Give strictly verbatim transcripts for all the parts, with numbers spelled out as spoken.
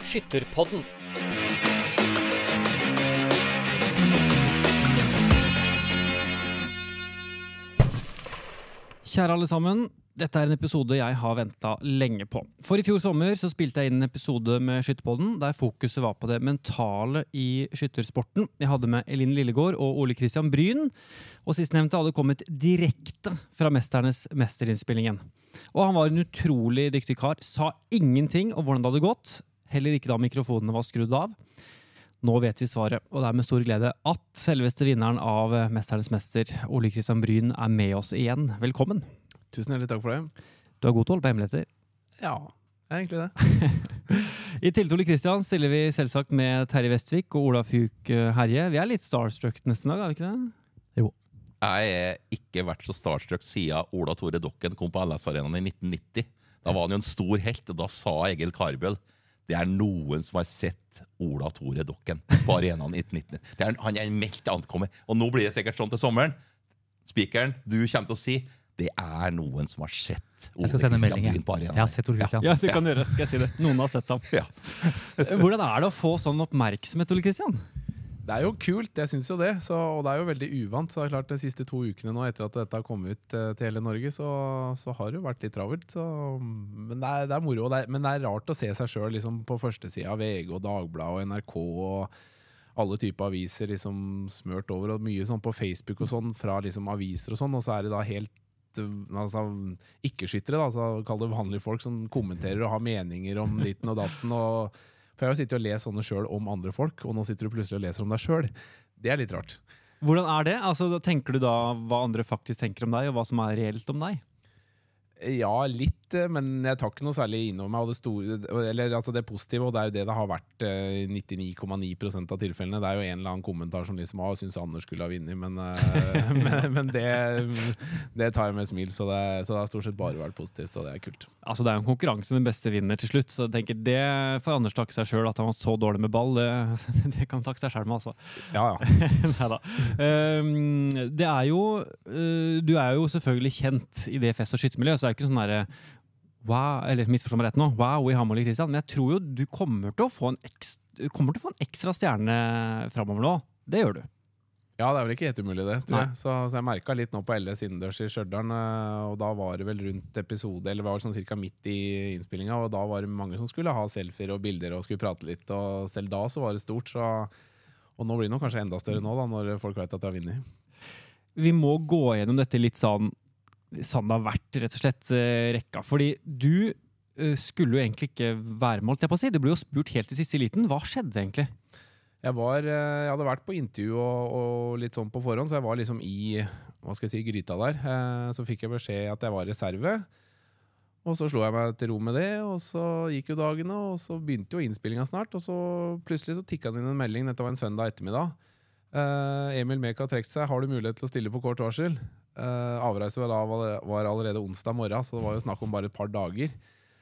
Skytterpodden. Kjære alle sammen, dette er en episode jeg har ventet lenge på. For i fjor sommer så spilte jeg inn en episode med Skytterpodden, der fokuset var på det mentale i skyttersporten. Jeg hadde med Elin Lillegård og Ole Christian Bryn, og sistnevnte hadde kommet direkte fra Mesternes mesterinnspillingen. Og han var en utrolig dyktig kar, sa ingenting om hvordan det hadde gått, heller ikke da mikrofonene var skrudd av. Nå vet vi svaret, og det er med stor glede at selveste vinneren av Mesternes mester, Ole Christian Bryn, er med oss igjen. Velkommen. Tusen hjertelig takk for det. Du har god til å holde på hemmeligheter. Ja, det er egentlig det. I tillegg til Ole Christian stiller vi selvsagt med Terje Vestvik og Ola Fjuk Herje. Vi er litt starstruck nesten dag, er vi ikke det? Jo. Jeg er ikke vært så starstruck siden Ola Tore Dokken kom på L S-arenaen i nitten nitti. Da var han jo en stor helt, og da sa Egil Karbøl det er noen som har sett Ola Tore Dokken på arenaen i nitten nitti. Det er, han er meldt ankommet, og nå blir det sikkert sånn til sommeren. Speakeren, du kommer til å si det er noen som har sett Ole Christian Bryn på arenaen. Jeg har sett Ole Christian. Ja, det kan gjøre, skal jeg si det. Noen har sett ham. Ja. Hvordan er det å få sånn oppmerksomhet, Ole Christian? Det er jo kult, jeg synes jo det, så, og det er jo veldig uvant. Så det er klart, de siste to ukene nå, etter at dette har kommet ut eh, til hele Norge, så, så har det jo vært litt travelt. Så, men det er, det er moro, det er, men det er rart å se seg selv liksom, på første siden av V G og Dagbladet og N R K og alle typer aviser liksom, smørt over, og mye sånn på Facebook og sånn, fra liksom, aviser og sånn, og så er det da helt altså, ikke-skyttere, da, så kall det vanlige folk som kommenterer og har meninger om ditten og datten, og for jeg har sittet og lest sånne selv om andre folk, og nå sitter du plutselig og leser om deg selv. Det er litt rart. Hvordan er det? Altså, da tenker du da hva andre faktisk tenker om deg, og hva som er reelt om deg? Ja, litt, men jeg tar ikke noe særlig innover meg, og det, store, eller, altså det positive, og det er jo det det har vært eh, nittini komma ni prosent av tilfellene. Det er jo en eller annen kommentar som liksom, ah, synes Anders skulle ha vunnet, men, eh, men, men det, det tar jeg med smil, så det, så det har stort sett bare vært positivt, så det er kult. Altså, det er jo en konkurranse med beste vinner til slutt, så jeg tenker det for Anders takke seg selv at han var så dårlig med ball, det, det kan takke seg selv med, altså. Ja, ja. Neida. Um, det er jo, uh, du er jo selvfølgelig kjent i det fest- og skyttermiljøet, så det er ikke sånn der, wow, eller misforstå meg rett nå, wow i Hammerli Kristian, men jeg tror jo du kommer til å få en ekstra, kommer til å få en ekstra stjerne fremover nå. Det gjør du. Ja, det er vel ikke helt umulig det, tror jeg. Så, så jeg merket litt nå på L S innendørs i Stjørdal, og da var det vel rundt episode, eller var det sånn cirka midt i innspillingen, og da var det mange som skulle ha selfier og bilder og skulle prate litt, og selv da så var det stort, så, og nå blir det nok kanskje enda større nå da, når folk vet at de har vunnet. Vi må gå gjennom dette litt sånn, sånn det har vært rett og slett uh, rekka, fordi du uh, skulle jo egentlig ikke være med, jeg på å si. Du ble jo spurt helt i siste liten. Hva skjedde egentlig? Jeg, var, uh, jeg hadde vært på intervju og, og litt sånn på forhånd, så jeg var liksom i, hva skal jeg si, gryta der. Uh, så fikk jeg beskjed at jeg var reserve, og så slo jeg meg til ro med det, og så gikk jo dagene, og så begynte jo innspillingen snart, og så plutselig så tikket det inn en melding, dette var en søndag ettermiddag. Uh, Emil Mek har trekt seg, har du mulighet til å stille på kort varsel? Uh, avreise var, var allerede onsdag morgen, så det var jo snakk om bare et par dager.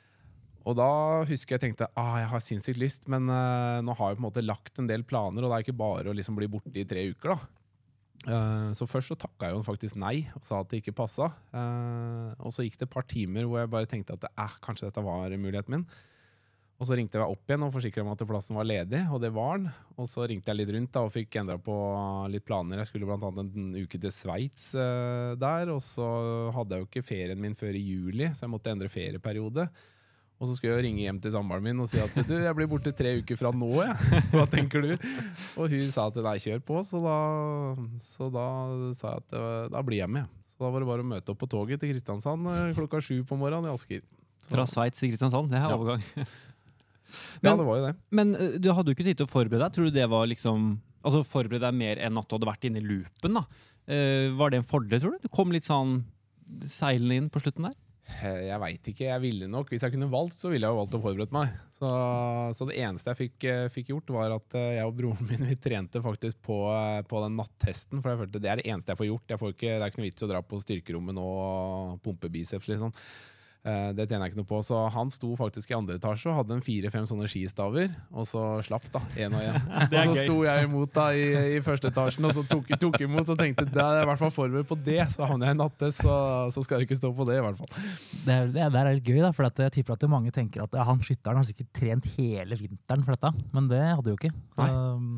Og da husker jeg tenkte, ah, jeg har sinnssykt lyst, men uh, nå har jeg på en måte lagt en del planer, og det er ikke bare å liksom bli borte i tre uker da. Uh, så først så takket jeg jo faktisk nei, og sa at det ikke passet. Uh, og så gikk det et par timer hvor jeg bare tenkte at eh, kanskje dette var muligheten min. Og så ringte jeg opp igjen og forsikret meg at plassen var ledig, og det var den. Og så ringte jeg litt rundt da, og fikk endret på litt planer. Jeg skulle blant annet en uke til Sveits uh, der, og så hadde jeg jo ikke ferien min før i juli, så jeg måtte endre ferieperiode. Og så skulle jeg ringe hjem til samboeren min og si at du, jeg blir borte tre uker fra nå, jeg. Hva tenker du? Og hun sa at nei, kjør på, så da, så da sa jeg at da blir jeg med. Så da var det bare å møte opp på toget til Kristiansand klokka sju på morgenen i Asker. Så. Fra Sveits til Kristiansand, det er Ja. overgang. Men, ja, det var jo det. Men uh, du hadde jo ikke tid til å forberede deg. Tror du det var liksom, altså forberede deg mer enn at du hadde vært inne i loopen da? Uh, var det en fordel, tror du? Du kom litt sånn seilende inn på slutten der? Jeg vet ikke, jeg ville nok. Hvis jeg kunne valgt, så ville jeg jo valgt å forberede meg. Så, så det eneste jeg fikk, fikk gjort var at jeg og broren min, vi trente faktisk på, på den nattesten, for jeg følte det er det eneste jeg får gjort. Jeg får ikke, det er ikke noe vits å dra på styrkerommet nå og pumpe biceps liksom. Eh, det tjener jeg ikke noe på. Så han sto faktisk i andre etasje og hadde en fire-fem sånne skistaver, og så slapp da, en og en. Og så sto jeg imot da i, i første etasjen, og så tok, tok imot og tenkte, da er jeg i hvert fall forberedt på det, så havner jeg i nattes, så, så skal det ikke stå på det i hvert fall. Det, er- det, er- det er litt gøy, da, for at jeg tipper at mange tenker at ja, han skytteren har sikkert trent hele vinteren for dette, men det hadde jo ikke. Så,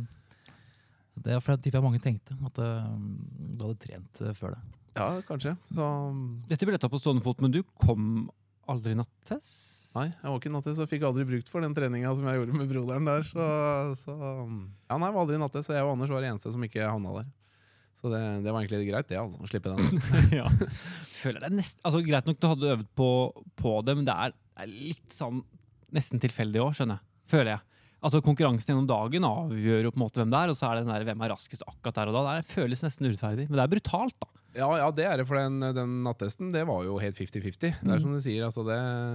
så det er for jeg tipper mange tenkte at um, du hadde trent uh, før det. Ja, kanskje. Så, Dette ble tatt på stående fot, men du kom aldri nattes? nei, jeg var ikke nattes, så jeg fikk aldri brukt for den treninga som jeg gjorde med broderen der, så, så ja, nei, jeg var aldri nattes, så jeg og Anders var det eneste som ikke havna der. Så det, det var egentlig greit, det, altså, å slippe den. Ja. Føler det er nest, altså, greit nok du hadde øvet på, på det, men det er, er litt sånn nesten tilfeldig også, skjønner jeg. Føler jeg. Altså konkurransen gjennom dagen avgjør jo på en måte hvem det er, og så er det den der hvem er raskest akkurat der og da. Det føles nesten urettferdig, men det er brutalt da. Ja, ja, det er det, for den, den nattesten, det var jo helt fifty-fifty. Det er som du sier, altså det...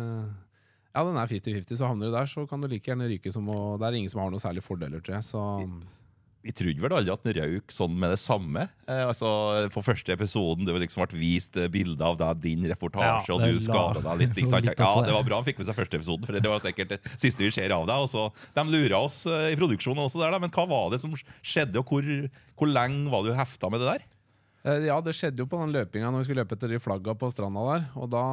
Ja, den er fifty-fifty, så havner du der, så kan du like gjerne ryke som, og det er ingen som har noe særlig fordeler, tror jeg, så... Vi trodde vel aldri at den røyk sånn med det samme. Eh, altså, For første episoden det var liksom vært vist eh, bilder av deg, din reportasje, Ja, og det du la- skadet deg litt. Ikke sant? litt opp Ja, på det. det var bra han fikk med seg første episoden, for det var sikkert det siste vi ser av deg. Og så, de luret oss eh, i produksjonen også der, da. Men hva var det som skjedde, og hvor, hvor lenge var du hefta med det der? Eh, Ja, det skjedde jo på den løpinga når vi skulle løpe etter de flagga på stranda der. Og da,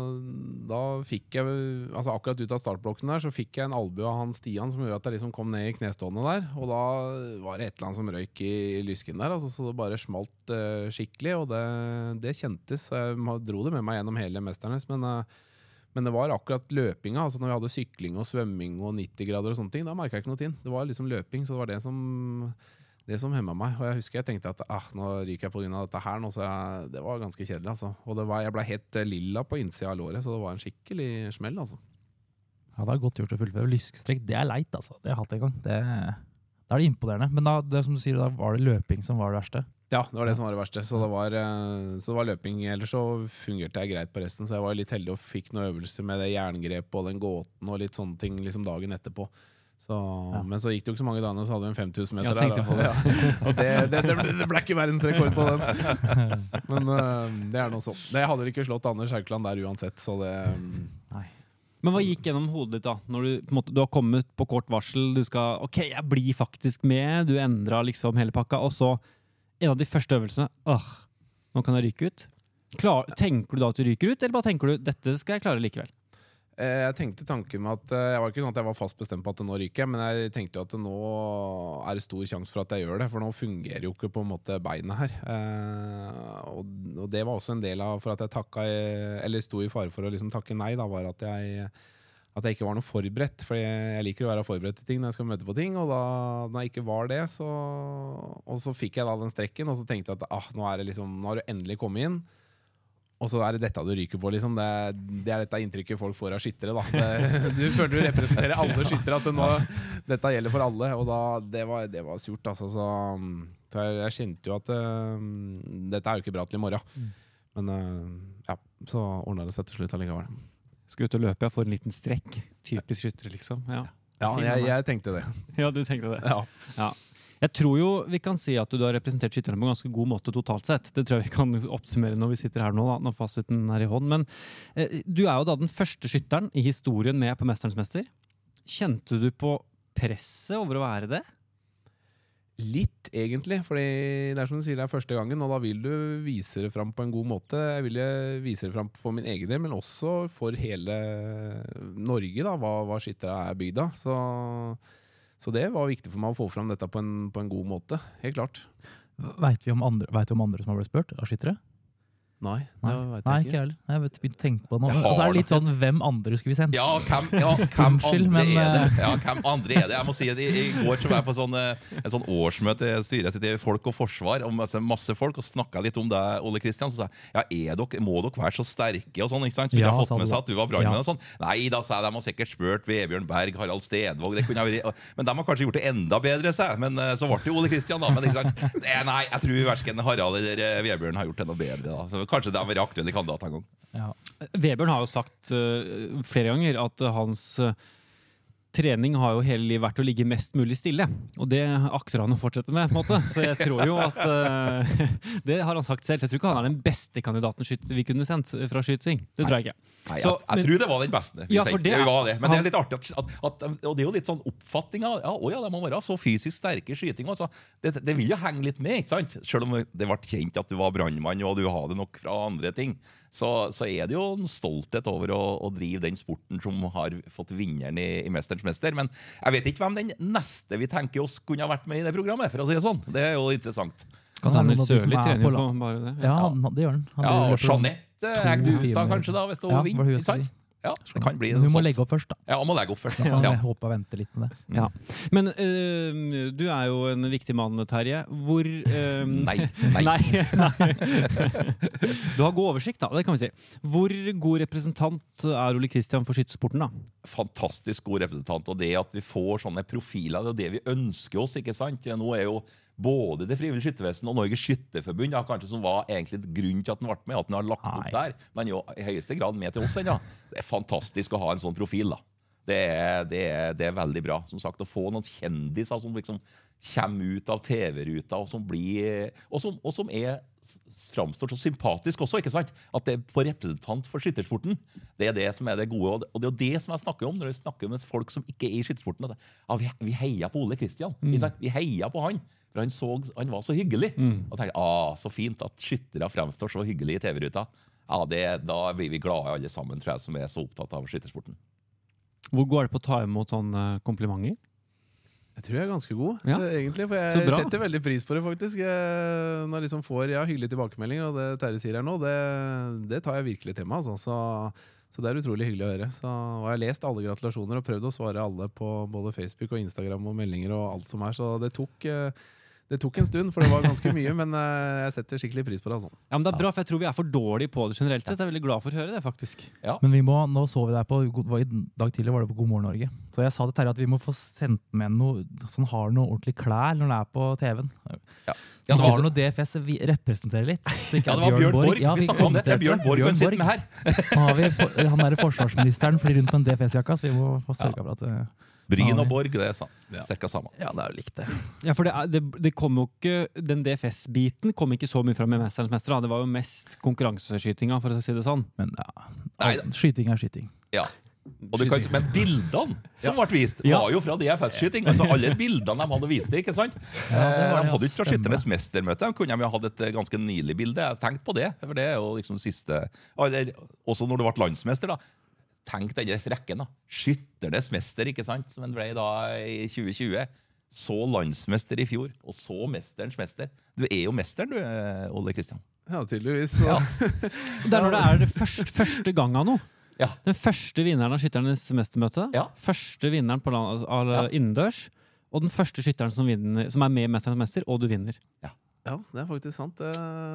da fikk jeg, altså akkurat ut av startblokken der, så fikk jeg en albue av han Stian som gjorde at jeg liksom kom ned i knestående der. Og da var det et eller annet som røyk i lysken der, altså, så det bare smalt eh, skikkelig. Og det, det kjentes. Så jeg ma- dro det med meg gjennom hele Mesternes, men, eh, men det var akkurat løpinga. Altså når vi hadde sykling og svømming og nitti grader og sånne ting, da merket jeg ikke noe til. Det var liksom løping, så det var det som... Det som hemmet meg, og jeg husker jeg tenkte at ah, nå ryker jeg på grunn av dette her nå, så jeg, det var ganske kjedelig, altså. Og det var, jeg ble helt eh, lilla på innsida av låret, så det var en skikkelig smell, altså. Ja, det er godt gjort å fullføre. Lyskestrekk, det er leit, altså. Det har jeg hatt en gang. Det, da er det imponerende. Men da, det som du sier, da var det løping som var det verste. Ja, det var det som var det verste, så det var, eh, så det var løping, ellers så fungerte jeg greit på resten, så jeg var litt heldig og fikk noen øvelser med det jerngrepet og den gåten og litt sånne ting liksom dagen etterpå. Så, Ja. Men så gikk det jo ikke så mange dager, så hadde vi en fem tusen meter Jeg tenkte der. på det. Ja. Og det, det, det, ble, det ble ikke verdensrekord på den. Men øh, det er noe så. Det hadde ikke slått Anders Haukeland der uansett, så det... Nei. Men hva gikk gjennom hodet ditt da? Når du, på en måte, du har kommet på kort varsel, du skal, ok, jeg blir faktisk med, du endret liksom hele pakka, og så en av de første øvelsene, åh, nå kan jeg ryke ut. Klar, tenker du da at du ryker ut, eller bare tenker du, dette skal jeg klare likevel? Eh, Jeg tenkte tanken med at eh, jeg var ikke sånn at jeg var fast bestemt på at nå ryker jeg, men jeg tenkte jo at det nå er det stor sjanse for at jeg gjør det, for nå fungerer jo ikke på en måte beinet her. Eh, og, og det var også en del av for at jeg takka, eller sto i fare for å liksom takke nei, da, var at jeg, at jeg ikke var noe forberedt, for jeg, jeg liker å være forberedt til ting når jeg skal møte på ting, og da når jeg ikke var det, så, og så fikk jeg da den strekken, og så tenkte jeg at ah, nå, er det liksom, nå har du endelig kommet inn, og så er det dette du ryker på, liksom. Det, det er dette inntrykket folk får av skyttere, da. Det, du føler du representerer alle skyttere, at det nå, dette gjelder for alle, og da, det var, det var surt, altså. Så, så jeg, jeg kjente jo at uh, dette er jo ikke bra til i morgen. Men uh, ja, så ordnet det seg til slutt allikevel. Skal ut og løpe, jeg får en liten strekk. Typisk skyttere, liksom. Ja, Ja, jeg, jeg tenkte det. ja du tenkte det. Ja. Ja. Jeg tror jo vi kan si at du har representert skytterne på en ganske god måte totalt sett. Det tror jeg vi kan oppsummere når vi sitter her nå, da, når fasiten er i hånd. Men eh, du er jo da den første skytteren i historien med på Mesterens Mester. Kjente du på presset over å være det? Litt, egentlig, fordi det er som du sier, det er første gangen, og da vil du vise det fram på en god måte. Jeg ville vise det fram for min egen del, men også for hele Norge, da, hva, hva skyttere er bygd av. Så, så det var viktig for meg å få fram dette på en, på en god måte, helt klart. Vet vi om andre, vet du om andre som har blitt spurt av skyttere? Nei, det Nei, vet Nei jeg ikke ikke. heller. Jeg vet, begynte å tenke på det nå. Jeg har Og så er det litt nok sånn, hvem andre skulle vi sendt? Ja, hvem, ja, hvem Unnskyld, andre men, er det? eh, Ja, hvem andre er det? Jeg må si at I, i går så var jeg på sånn, eh, en sånn årsmøte i styret sitt i Folk og Forsvar om altså, masse folk, og snakket litt om deg, Ole Kristian. Så sa jeg, ja, er dere, må dere være så sterke og sånn, ikke sant? Så ville Ja, jeg fått sa med du seg da. at du var brandmenn Ja. og sånn. Nei, da sa jeg, de har sikkert spurt Vebjørn Berg, Harald Stenvåg, det kunne jeg vært, men de har kanskje gjort det enda bedre, sa jeg. Men eh, så ble det jo Ole Kristian da, men ikke sant? Eh, Nei, jeg tror hverken Harald eller eh, Vebjørn har gjort det noe bedre da. Så kanskje de har vært aktuelle kandidater en gang. Ja. Vebjørn har jo sagt uh, flere ganger at uh, hans uh, trening har jo hele livet vært å ligge mest mulig stille, og det akter han å fortsette med, på en måte. Så jeg tror jo at uh, det har han sagt selv. Jeg tror ikke han er den beste kandidaten skyt vi kunne sendt fra skyting. Det tror jeg ikke. Nei, Så, jeg, jeg men, tror det var den beste. Ja, for det, det var det. Men han, det er litt artig at, at, at, og det er jo litt sånn oppfatning av ja, å ja, det må være så fysisk sterke skyting. Altså. Det, det vil jo henge litt med, ikke sant? Selv om det ble kjent at du var brandmann og du hadde nok fra andre ting, så, så er det jo en stolthet over å, å drive den sporten som har fått vinneren i, i Mesterens Mester. Men jeg vet ikke hvem den neste vi tenker oss kunne ha vært med i det programmet, for å si det sånn. Det er jo interessant. Kan Daniel noen av de som Sørli er trener på jo la- for bare det. Ja, han, det gjør han. han Ja, driver og løper om Jeanette to Hegdustad timer. kanskje da, hvis hun Ja, var det vinner. hun Ikke som sant? Ja, det kan bli Men hun noe må sånt. legge opp først, da. Ja, hun må legge opp først. Da. Ja. Ja. Jeg håper jeg venter litt med det. Ja. Men uh, du er jo en viktig mann, Terje. Hvor uh, Nei, nei. nei, nei. Du har god oversikt, da. Det kan vi si. Hvor god representant er Ole Kristian for skyttersporten, da? Fantastisk god representant, og det at vi får sånne profiler, det er det vi ønsker oss, ikke sant? Nå er jo både det frivillige skyttevesen og Norges Skytterforbund, ja, kanskje som var egentlig grunnen til at den ble med, at den har lagt opp Nei. der, men jo i høyeste grad med til oss ennå. Det er fantastisk å ha en sånn profil, da. Det er, det er, det er veldig bra, som sagt, å få noen kjendiser som liksom kommer ut av T V-ruta, og som blir, og som, og som er framstår så sympatisk også, ikke sant? At det er på representant for skyttersporten. Det er det som er det gode, og det er jo det som jeg snakker om når jeg snakker med folk som ikke er i skyttersporten. Altså, ja, vi, vi heier på Ole Kristian, ikke sant? Vi heier på han. For han, så, han var så hyggelig. Mm. Og tenkte, ah, så fint at skyttere fremstår så hyggelig i T V-ruta. Ja, det, da blir vi glade alle sammen, tror jeg, som er så opptatt av skyttersporten. Hvor går det på å ta imot sånne komplimenter? Jeg tror jeg er ganske god, Ja. eh, egentlig. For Så jeg bra. setter veldig pris på det, faktisk. Jeg, når jeg liksom får ja, hyggelig tilbakemelding, og det Terje sier her nå, det, det tar jeg virkelig til meg. Altså. Så, så det er utrolig hyggelig å høre. Så, og jeg har lest alle gratulasjoner og prøvd å svare alle på både Facebook og Instagram og meldinger og alt som er. Så det tok, eh, det tok en stund, for det var ganske mye, men eh, jeg setter skikkelig pris på det. Altså. Ja, men det er bra, for jeg tror vi er for dårlige på det generelt sett. Jeg er veldig glad for å høre det, faktisk. Ja. Men vi må, nå så vi deg på, i dag tidlig var det på God morgen Norge. Så jeg sa til Terje at vi må få sendt med noe, sånn har noe ordentlig klær når det er på T V-en. Ja. Vi Ja, det var- har noe D F S vi representerer litt. så ikke Ja, at det var Bjørn Borg. Ja, vi snakket om det. Det er Bjørn Borg kan sitte med her. Nå har vi for, han der forsvarsministeren flyr rundt på en D F S-jakka, så vi må få sørge for at det, Bryn og Borg, det er samme. Ja. Cirka samme. ja, det er jo likt det. Ja, for det, er, det, det kom jo ikke, den D F S-biten kom ikke så mye fra med Mesterens Mester. Da. Det var jo mest konkurranseskytinga, for å si det sånn. Men ja, Nei, alt- skyting er skyting. Ja. Og du kan, men bildene som ble vist, Ja. var jo fra D F S-skyting. Altså alle bildene de hadde vist det, ikke sant? Ja, det var Eh, det, de hadde ikke fra stemmer. Skytternes mestermøte. De kunne de jo hatt et eh, ganske nylig bilde. Jeg tenkte på det, for det er jo liksom siste eller, også når du ble landsmester, da. Tenk denne frekken, da. Skytternes mester, ikke sant? Som en ble da i tjue tjue. Så landsmester i fjor, og så mesterens mester. Du er jo mesteren, du, eh, Ole Kristian. Ja, tydeligvis. Så. Ja. Det er når det er det første, første gang av noe. Ja. Den første vinneren av Skytternes mestermøte. Ja. Første vinneren på land, av, Ja. innendørs. Og den første skytteren som, vinner, som er med i Mesterens Mester, og du vinner. Ja, det er faktisk sant. Det,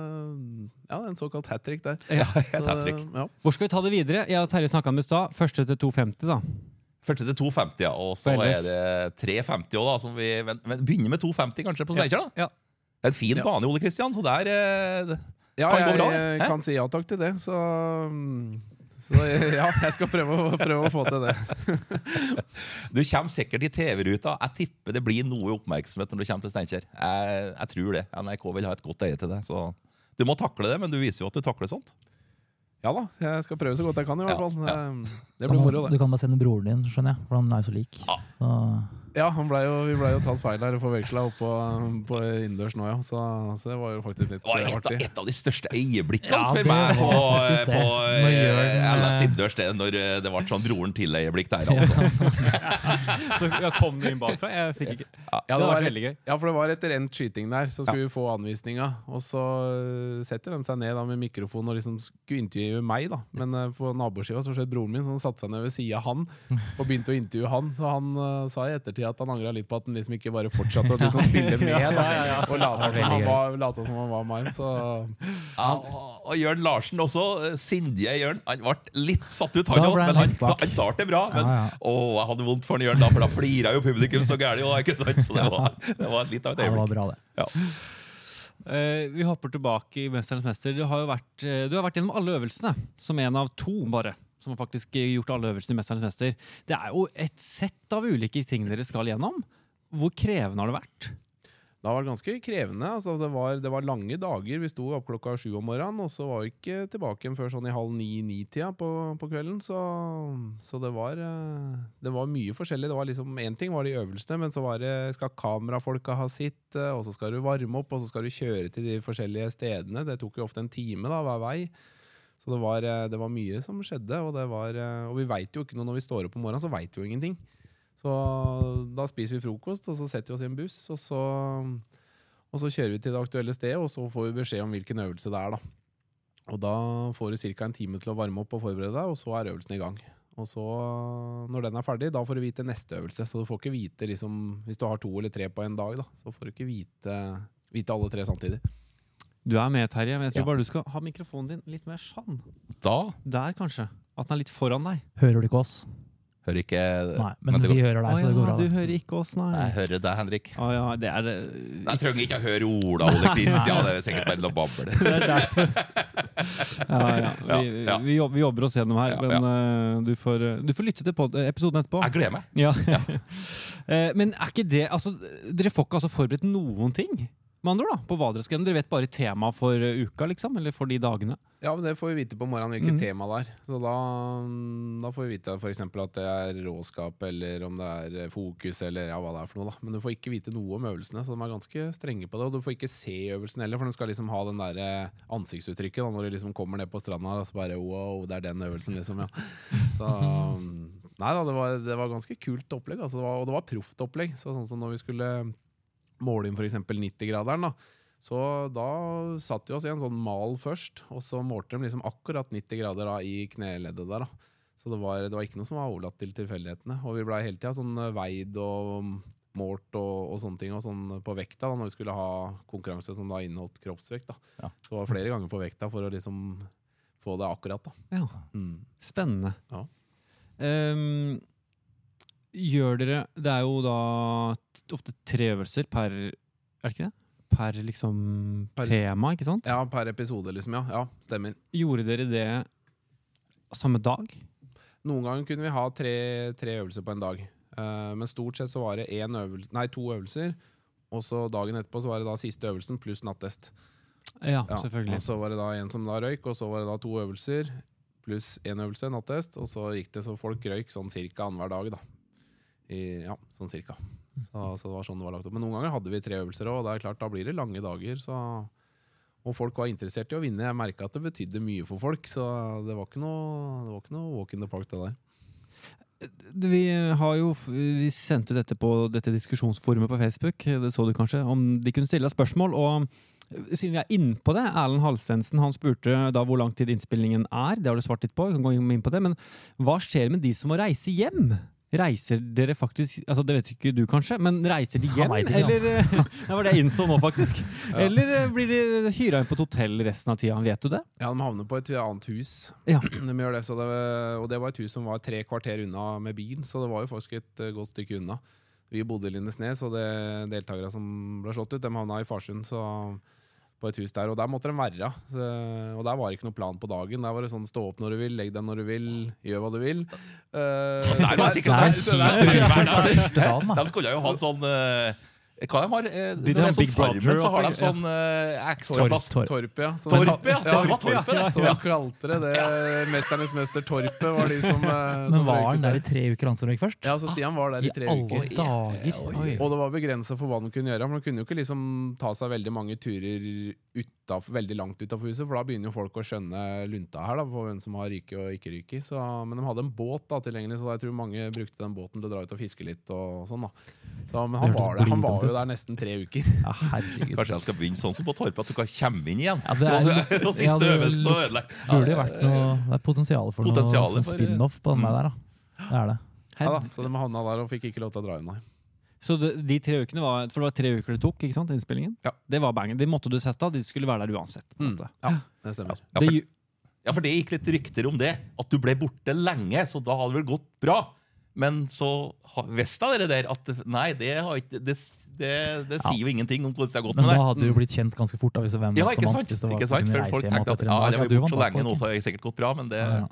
ja, en såkalt hat trick der. Ja. Et Så, hat-trick. ja. Hvor skal vi ta det videre? Jeg og Terje snakket om det i stad. Første til to femti, da. Første til to femti, ja. Og så Veldig. er det tre femti òg, da. Som vi, men, men begynner med to femti kanskje på Steinkjer, da. Ja. Det er en fin Ja. bane, Ole Kristian, så der eh, Ja, Kan gå jeg, bra, jeg hæ? kan si ja takk til det, så, så ja, jeg skal prøve, å- prøve å få til det. Du kommer sikkert i T V-ruta. Jeg tipper det blir noe oppmerksomhet når du kommer til Steinkjer. Jeg, jeg tror det. N R K vil ha et godt eie til det. Så du må takle det, men du viser jo at du takler sånt. Ja da, jeg skal prøve så godt jeg kan, i hvert Ja, fall. ja. Det, det blir moro, Du det. kan bare sende broren din, skjønner jeg, for han er jo så lik. Ja. Så, Ja, han ble jo, vi ble jo tatt feil her og forveksla oppå på innendørs nå, ja. Så, så det var jo faktisk litt Det var eh, et av, artig. et av de største øyeblikkene Ja, for det meg på, var faktisk det. på Når Jørn, eh, L S eh, innendørs, det, når eh, det ble sånn broren til-øyeblikk der, altså. Så jeg kom inn bakfra. Jeg fikk ikke Ja, Det hadde var, vært veldig gøy. ja, for det var etter endt skyting der, så skulle vi få anvisninga. Og så eh, setter de seg ned da med mikrofon og liksom skulle intervjue meg, da. Men eh, på naboskiva så skjøt broren min, så han satte seg ned ved sida av han og begynte å intervjue han. Så han eh, sa i ettertid at han angra litt på at han liksom ikke bare fortsatte å liksom spille med da, og lata som, han var- lata som han var meg. Så Ja, og, og Jørn Larsen også, eh, sindige Jørn. Han ble litt satt ut, han Da òg, ble han men han, litt bak. han klarte det bra. Men Ja, ja. å, jeg hadde vondt for han Jørn, da, for da flira jo publikum så gærent. Ikke sant? Så det var, det var litt av et ja, det var øyeblikk. bra, det. Ja. Eh, vi hopper tilbake i Mesterens Mester. Du har jo vært, eh, du har vært gjennom alle øvelsene, som en av to bare, som har faktisk gjort alle øvelsene i Mesterens Mester. Det er jo et sett av ulike ting dere skal gjennom. Hvor krevende har det vært? Det var ganske krevende. Altså, det, var, det var lange dager. Vi sto opp klokka sju om morgenen, og så var vi ikke tilbake igjen før sånn i halv ni-ni-tida på, på kvelden. Så, så det, var, det var mye forskjellig. Det var liksom, en ting var de øvelsene, men så var det, skal kamerafolka ha sitt, og så skal du varme opp, og så skal du kjøre til de forskjellige stedene. Det tok jo ofte en time da, hver vei. Så det var, det var mye som skjedde, og, det var, og vi vet jo ikke noe når vi står opp om morgenen, så vet vi jo ingenting. Så da spiser vi frokost, og så setter vi oss i en buss, og så, og så kjører vi til det aktuelle stedet, og så får vi beskjed om hvilken øvelse det er da. Og da får du cirka en time til å varme opp og forberede deg, og så er øvelsen i gang. Og så, når den er ferdig, da får du vite neste øvelse. Så du får ikke vite, liksom, hvis du har to eller tre på en dag, da, så får du ikke vite, vite alle tre samtidig. Du er med, Terje, men jeg tror Ja. bare du skal ha mikrofonen din litt mer sånn. Da Der kanskje. At den er litt foran deg. Hører du ikke oss? hører ikke Nei, men, det vi går, hører deg, Å så det går ja, bra. du det. hører ikke oss, nei. Jeg hører deg, Henrik. Å ja, det er det. Jeg trenger ikke å høre Ola Ole Kristian, det er sikkert bare noe babbel. Det er derfor. Ja, ja. Vi, Ja, ja. vi, jobber, vi jobber oss gjennom her, Ja, men ja. eh, du, får, du får lytte til pod- episoden etterpå. Jeg gleder meg. Ja. Eh, men er ikke det, altså, dere får ikke altså forberedt noen ting? Med andre ord da, på hva dere skal, dere vet bare tema for uh, uka, liksom, eller for de dagene. Ja, men det får vi vite på morgenen hvilket Mhm. tema det er. Så da, da får vi vite for eksempel at det er råskap, eller om det er fokus, eller ja, hva det er for noe da. Men du får ikke vite noe om øvelsene, så de er ganske strenge på det. Og du får ikke se øvelsen heller, for de skal liksom ha den der ansiktsuttrykket da, når du liksom kommer ned på stranda, og så bare, wow, det er den øvelsen liksom, ja. Så, nei da, det var, det var ganske kult opplegg, altså, det var, og det var proft opplegg. Så sånn som når vi skulle måle inn for eksempel nitti-graderen da, så da satt vi oss i en sånn mal først, og så målte de liksom akkurat nitti grader da, i kneleddet der da. Så det var, det var ikke noe som var overlatt til tilfeldighetene, og vi ble hele tiden sånn veid og målt og, og sånne ting, og sånn på vekta da, når vi skulle ha konkurranse som da inneholdt kroppsvekt da. Ja. Så det var flere ganger på vekta for å liksom få det akkurat da. Ja, Mm. spennende. Ja. Ehm, gjør dere, det er jo da t- ofte tre øvelser per, er det ikke det? Per liksom Per- tema, ikke sant? Ja, per episode liksom, ja. Ja, stemmer. Gjorde dere det samme dag? Noen ganger kunne vi ha tre, tre øvelser på en dag. Eh, men stort sett så var det en øvelse, nei, to øvelser, og så dagen etterpå så var det da siste øvelsen pluss nattest. Ja, Ja, selvfølgelig. og så var det da en som da røyk, og så var det da to øvelser pluss en øvelse, nattest, og så gikk det så folk røyk sånn cirka annenhver dag da. I, ja, sånn cirka. Så, så det var sånn det var lagt opp. Men noen ganger hadde vi tre øvelser også, og det er klart, da blir det lange dager, så... Og folk var interessert i å vinne. Jeg merket at det betydde mye for folk, så det var ikke noe, det var ikke noe walk in the park det der. Vi har jo vi sendte jo dette på dette diskusjonsforumet på Facebook, det så du kanskje, om de kunne stille deg spørsmål, og siden vi er inne på det, Erlend Halstensen, han spurte da hvor lang tid innspillingen er, det har du svart litt på, vi kan gå inn på det, men hva skjer med de som må reise hjem? Reiser dere faktisk, altså det vet ikke du kanskje, men reiser de hjem? Han vet ikke, ja. Eller, eh, det var det jeg innså nå faktisk. Ja. Eller eh, blir de hyret inn på et hotell resten av tida, vet du det? Ja, de havner på et annet hus. Ja. De gjør det, så det, og det var et hus som var tre kvarter unna med bil, så det var jo faktisk et eh, godt stykke unna. Vi bodde i Lindesnes, og det deltakere som ble slått ut, de havna i Farsund, så på et hus der, og der måtte de være. Så, og der var ikke noe plan på dagen. Der var det sånn, stå opp når du vil, legg deg når du vil, gjør hva du vil. Uh, Der var sikkert Nei, fest, si det det der. første dagen, da. De skulle jo ha en sånn eh, hva de har? Eh, De når det har er sånn Big Brother Farmen, så har de oppe, sånn eh, ekstra plass. Torp. Torp, ja. Så Torp, de- ja. Det var Torpet, det. Så de kalte det det. Mesternes mester Torpet var de som, eh, Men som var røyket han der i tre uker han som røyk først? Ja, så Stian var der I i tre alle uker. dager! Oi. Og det var begrenset for hva de kunne gjøre. For de kunne jo ikke liksom ta seg veldig mange turer utenfor, veldig langt utenfor huset, for da begynner jo folk å skjønne lunta her da, på hvem som har ryke og ikke ryke. Så, men de hadde en båt da, tilgjengelig, så jeg tror mange brukte den båten til å dra ut og fiske litt. Og sånn da. Så, men han Det hørtes var, der, han blindt var jo ut. der nesten tre uker. Ja, herregud. Kanskje jeg skal begynne sånn som på Torpet, at du kan komme inn igjen. Ja, det Så er- det er den siste ja, det er øvelsen litt- å ødelegge. Burde jo vært noe, det er potensial for Potensialet noe sånn for- spin-off på den Mm. der, da. Det er det. Ja, da, så de havna der og fikk ikke lov til å dra unna. Så de, de tre ukene var, for det var tre uker det tok, ikke sant, innspillingen? Ja. Det var bang. De måtte du sette av, de skulle være der uansett. På en Mm. måte. Ja, det stemmer. Ja, Det, for, gj- ja, for det gikk litt rykter om det. At du ble borte lenge, så da hadde det vel gått bra. Men så ha- visste dere der at det- nei, det, har ikke, det, det, det Ja. sier jo ingenting om hvordan det har gått Men med da det. hadde du jo blitt kjent ganske fort da, hvis det hvem Ja, som ikke vant. sant? Hvis det var Ikke at du sant? kunne For reise folk hjem tenkte etter at en ja, dag. det har Ja, vi du gjort så vant da, lenge nå, folk. så har det sikkert gått bra. Men det, Ja, ja.